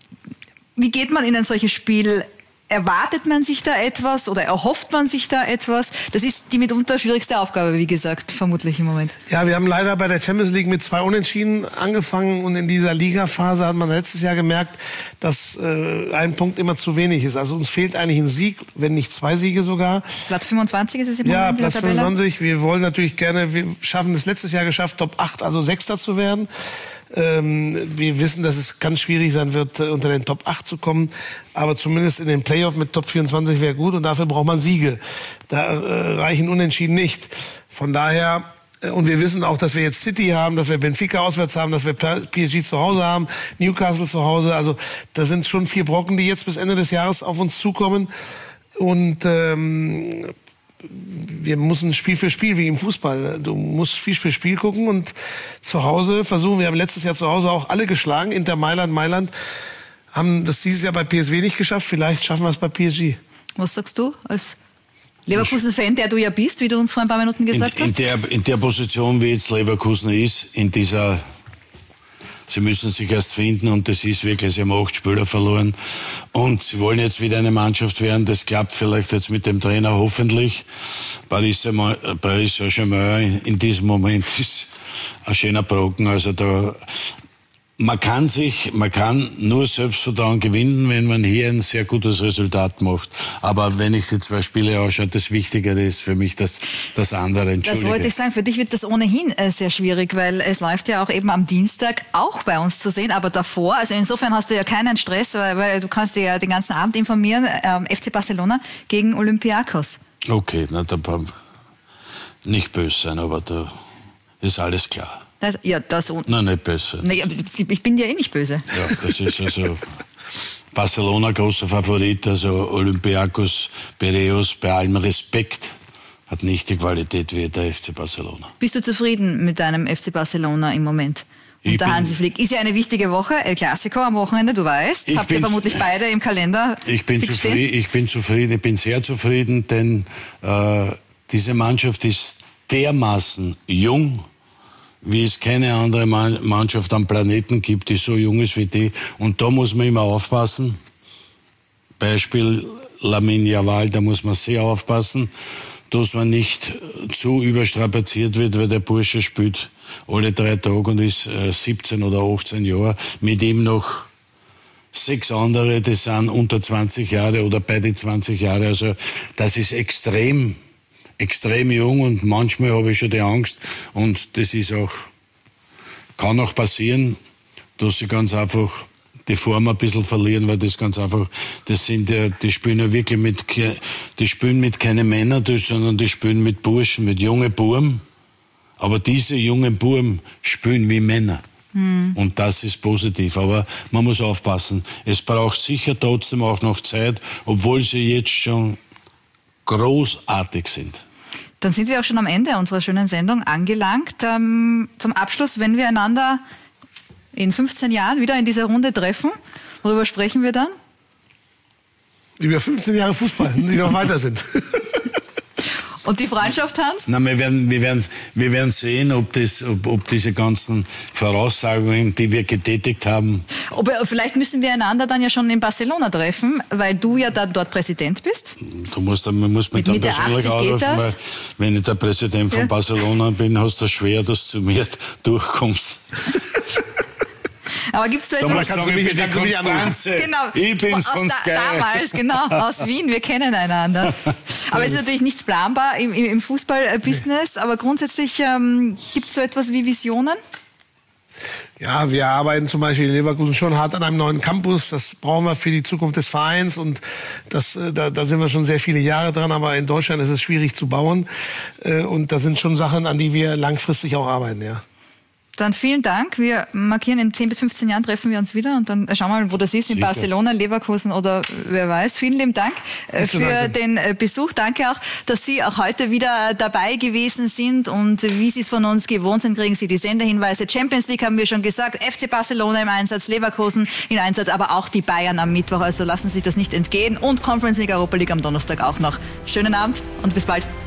Wie geht man in ein solches Spiel? Erwartet man sich da etwas oder erhofft man sich da etwas? Das ist die mitunter schwierigste Aufgabe, wie gesagt, vermutlich im Moment. Ja, wir haben leider bei der Champions League mit zwei Unentschieden angefangen und in dieser Ligaphase hat man letztes Jahr gemerkt, dass äh, ein Punkt immer zu wenig ist. Also uns fehlt eigentlich ein Sieg, wenn nicht zwei Siege sogar. Platz fünfundzwanzig ist es im ja, Moment in der Platz Tabelle. fünfundzwanzig. Wir wollen natürlich gerne, wir schaffen es letztes Jahr geschafft, Top acht, also Sechster zu werden. Ähm, wir wissen, dass es ganz schwierig sein wird, unter den Top acht zu kommen. Aber zumindest in den Playoff mit Top vierundzwanzig wäre gut und dafür braucht man Siege. Da äh, reichen Unentschieden nicht. Von daher, äh, und wir wissen auch, dass wir jetzt City haben, dass wir Benfica auswärts haben, dass wir P S G zu Hause haben, Newcastle zu Hause. Also da sind schon vier Brocken, die jetzt bis Ende des Jahres auf uns zukommen. Und ähm, wir müssen Spiel für Spiel, wie im Fußball. Du musst Spiel für Spiel gucken und zu Hause versuchen. Wir haben letztes Jahr zu Hause auch alle geschlagen. Inter Mailand, Mailand haben das dieses Jahr bei P S V nicht geschafft. Vielleicht schaffen wir es bei P S G. Was sagst du als Leverkusen-Fan, der du ja bist, wie du uns vor ein paar Minuten gesagt in, in hast? Der, in der Position, wie jetzt Leverkusen ist, in dieser... Sie müssen sich erst finden und das ist wirklich, sie haben acht Spieler verloren und sie wollen jetzt wieder eine Mannschaft werden, das klappt vielleicht jetzt mit dem Trainer hoffentlich. Paris Saint-Germain in diesem Moment ist ein schöner Brocken, also da, man kann sich, man kann nur Selbstvertrauen gewinnen, wenn man hier ein sehr gutes Resultat macht. Aber wenn ich die zwei Spiele anschaue, das Wichtigere ist für mich das, das andere. Entschuldige. Das wollte ich sagen. Für dich wird das ohnehin äh, sehr schwierig, weil es läuft ja auch eben am Dienstag auch bei uns zu sehen, aber davor, also insofern hast du ja keinen Stress, weil, weil du kannst dir ja den ganzen Abend informieren, ähm, F C Barcelona gegen Olympiakos. Okay, na, da nicht böse sein, aber da ist alles klar. Das, ja, das Nein, nicht böse. Nee, ich bin dir eh nicht böse. Ja, das ist also Barcelona großer Favorit, also Olympiakos, Piraeus, bei allem Respekt, hat nicht die Qualität wie der F C Barcelona. Bist du zufrieden mit deinem F C Barcelona im Moment? Und der Hansi Flick. Ist ja eine wichtige Woche, El Clasico am Wochenende, du weißt. Ich Habt ihr vermutlich beide im Kalender ich bin zufrieden, Ich bin zufrieden, ich bin sehr zufrieden, denn äh, diese Mannschaft ist dermaßen jung, wie es keine andere Mannschaft am Planeten gibt, die so jung ist wie die. Und da muss man immer aufpassen. Beispiel Lamine Yamal, da muss man sehr aufpassen, dass man nicht zu überstrapaziert wird, weil der Bursche spielt alle drei Tage und ist äh, siebzehn oder achtzehn Jahre. Mit ihm noch sechs andere, die sind unter zwanzig Jahre oder bei den zwanzig Jahre. Also das ist extrem extrem jung und manchmal habe ich schon die Angst und das ist auch, kann auch passieren, dass sie ganz einfach die Form ein bisschen verlieren, weil das ganz einfach, das sind ja, die spielen ja wirklich mit, die spielen mit keine Männer, sondern die spielen mit Burschen, mit jungen Buben, aber diese jungen Buben spielen wie Männer. Mhm. Und das ist positiv, aber man muss aufpassen. Es braucht sicher trotzdem auch noch Zeit, obwohl sie jetzt schon großartig sind. Dann sind wir auch schon am Ende unserer schönen Sendung angelangt. Ähm, zum Abschluss, wenn wir einander in fünfzehn Jahren wieder in dieser Runde treffen, worüber sprechen wir dann? Über fünfzehn Jahre Fußball, die noch weiter sind. Und die Freundschaft, Hans? Na, wir werden, wir werden, wir werden sehen, ob, das, ob, ob diese ganzen Voraussagungen, die wir getätigt haben. Ob, vielleicht müssen wir einander dann ja schon in Barcelona treffen, weil du ja dann dort Präsident bist. Du musst, man muss mich dann persönlich anrufen, weil wenn ich der Präsident von ja. Barcelona bin, hast du schwer, dass du zu mir durchkommst. Aber gibt es so etwas... Da kannst du mich, kannst du mich anrufen. Genau, ich bin's aus von da, Sky. Damals, genau, aus Wien, wir kennen einander. Aber es ist natürlich nichts planbar im, im Fußballbusiness, aber grundsätzlich ähm, gibt es so etwas wie Visionen? Ja, wir arbeiten zum Beispiel in Leverkusen schon hart an einem neuen Campus. Das brauchen wir für die Zukunft des Vereins und das, da, da sind wir schon sehr viele Jahre dran. Aber in Deutschland ist es schwierig zu bauen und da sind schon Sachen, an die wir langfristig auch arbeiten, ja. Dann vielen Dank. Wir markieren in zehn bis fünfzehn Jahren, treffen wir uns wieder und dann schauen wir mal, wo das ist, in Sicher. Barcelona, Leverkusen oder wer weiß. Vielen lieben Dank äh, für danke. den äh, Besuch. Danke auch, dass Sie auch heute wieder dabei gewesen sind und wie Sie es von uns gewohnt sind, kriegen Sie die Senderhinweise. Champions League haben wir schon gesagt, F C Barcelona im Einsatz, Leverkusen im Einsatz, aber auch die Bayern am Mittwoch. Also lassen Sie sich das nicht entgehen und Conference League, Europa League am Donnerstag auch noch. Schönen Abend und bis bald.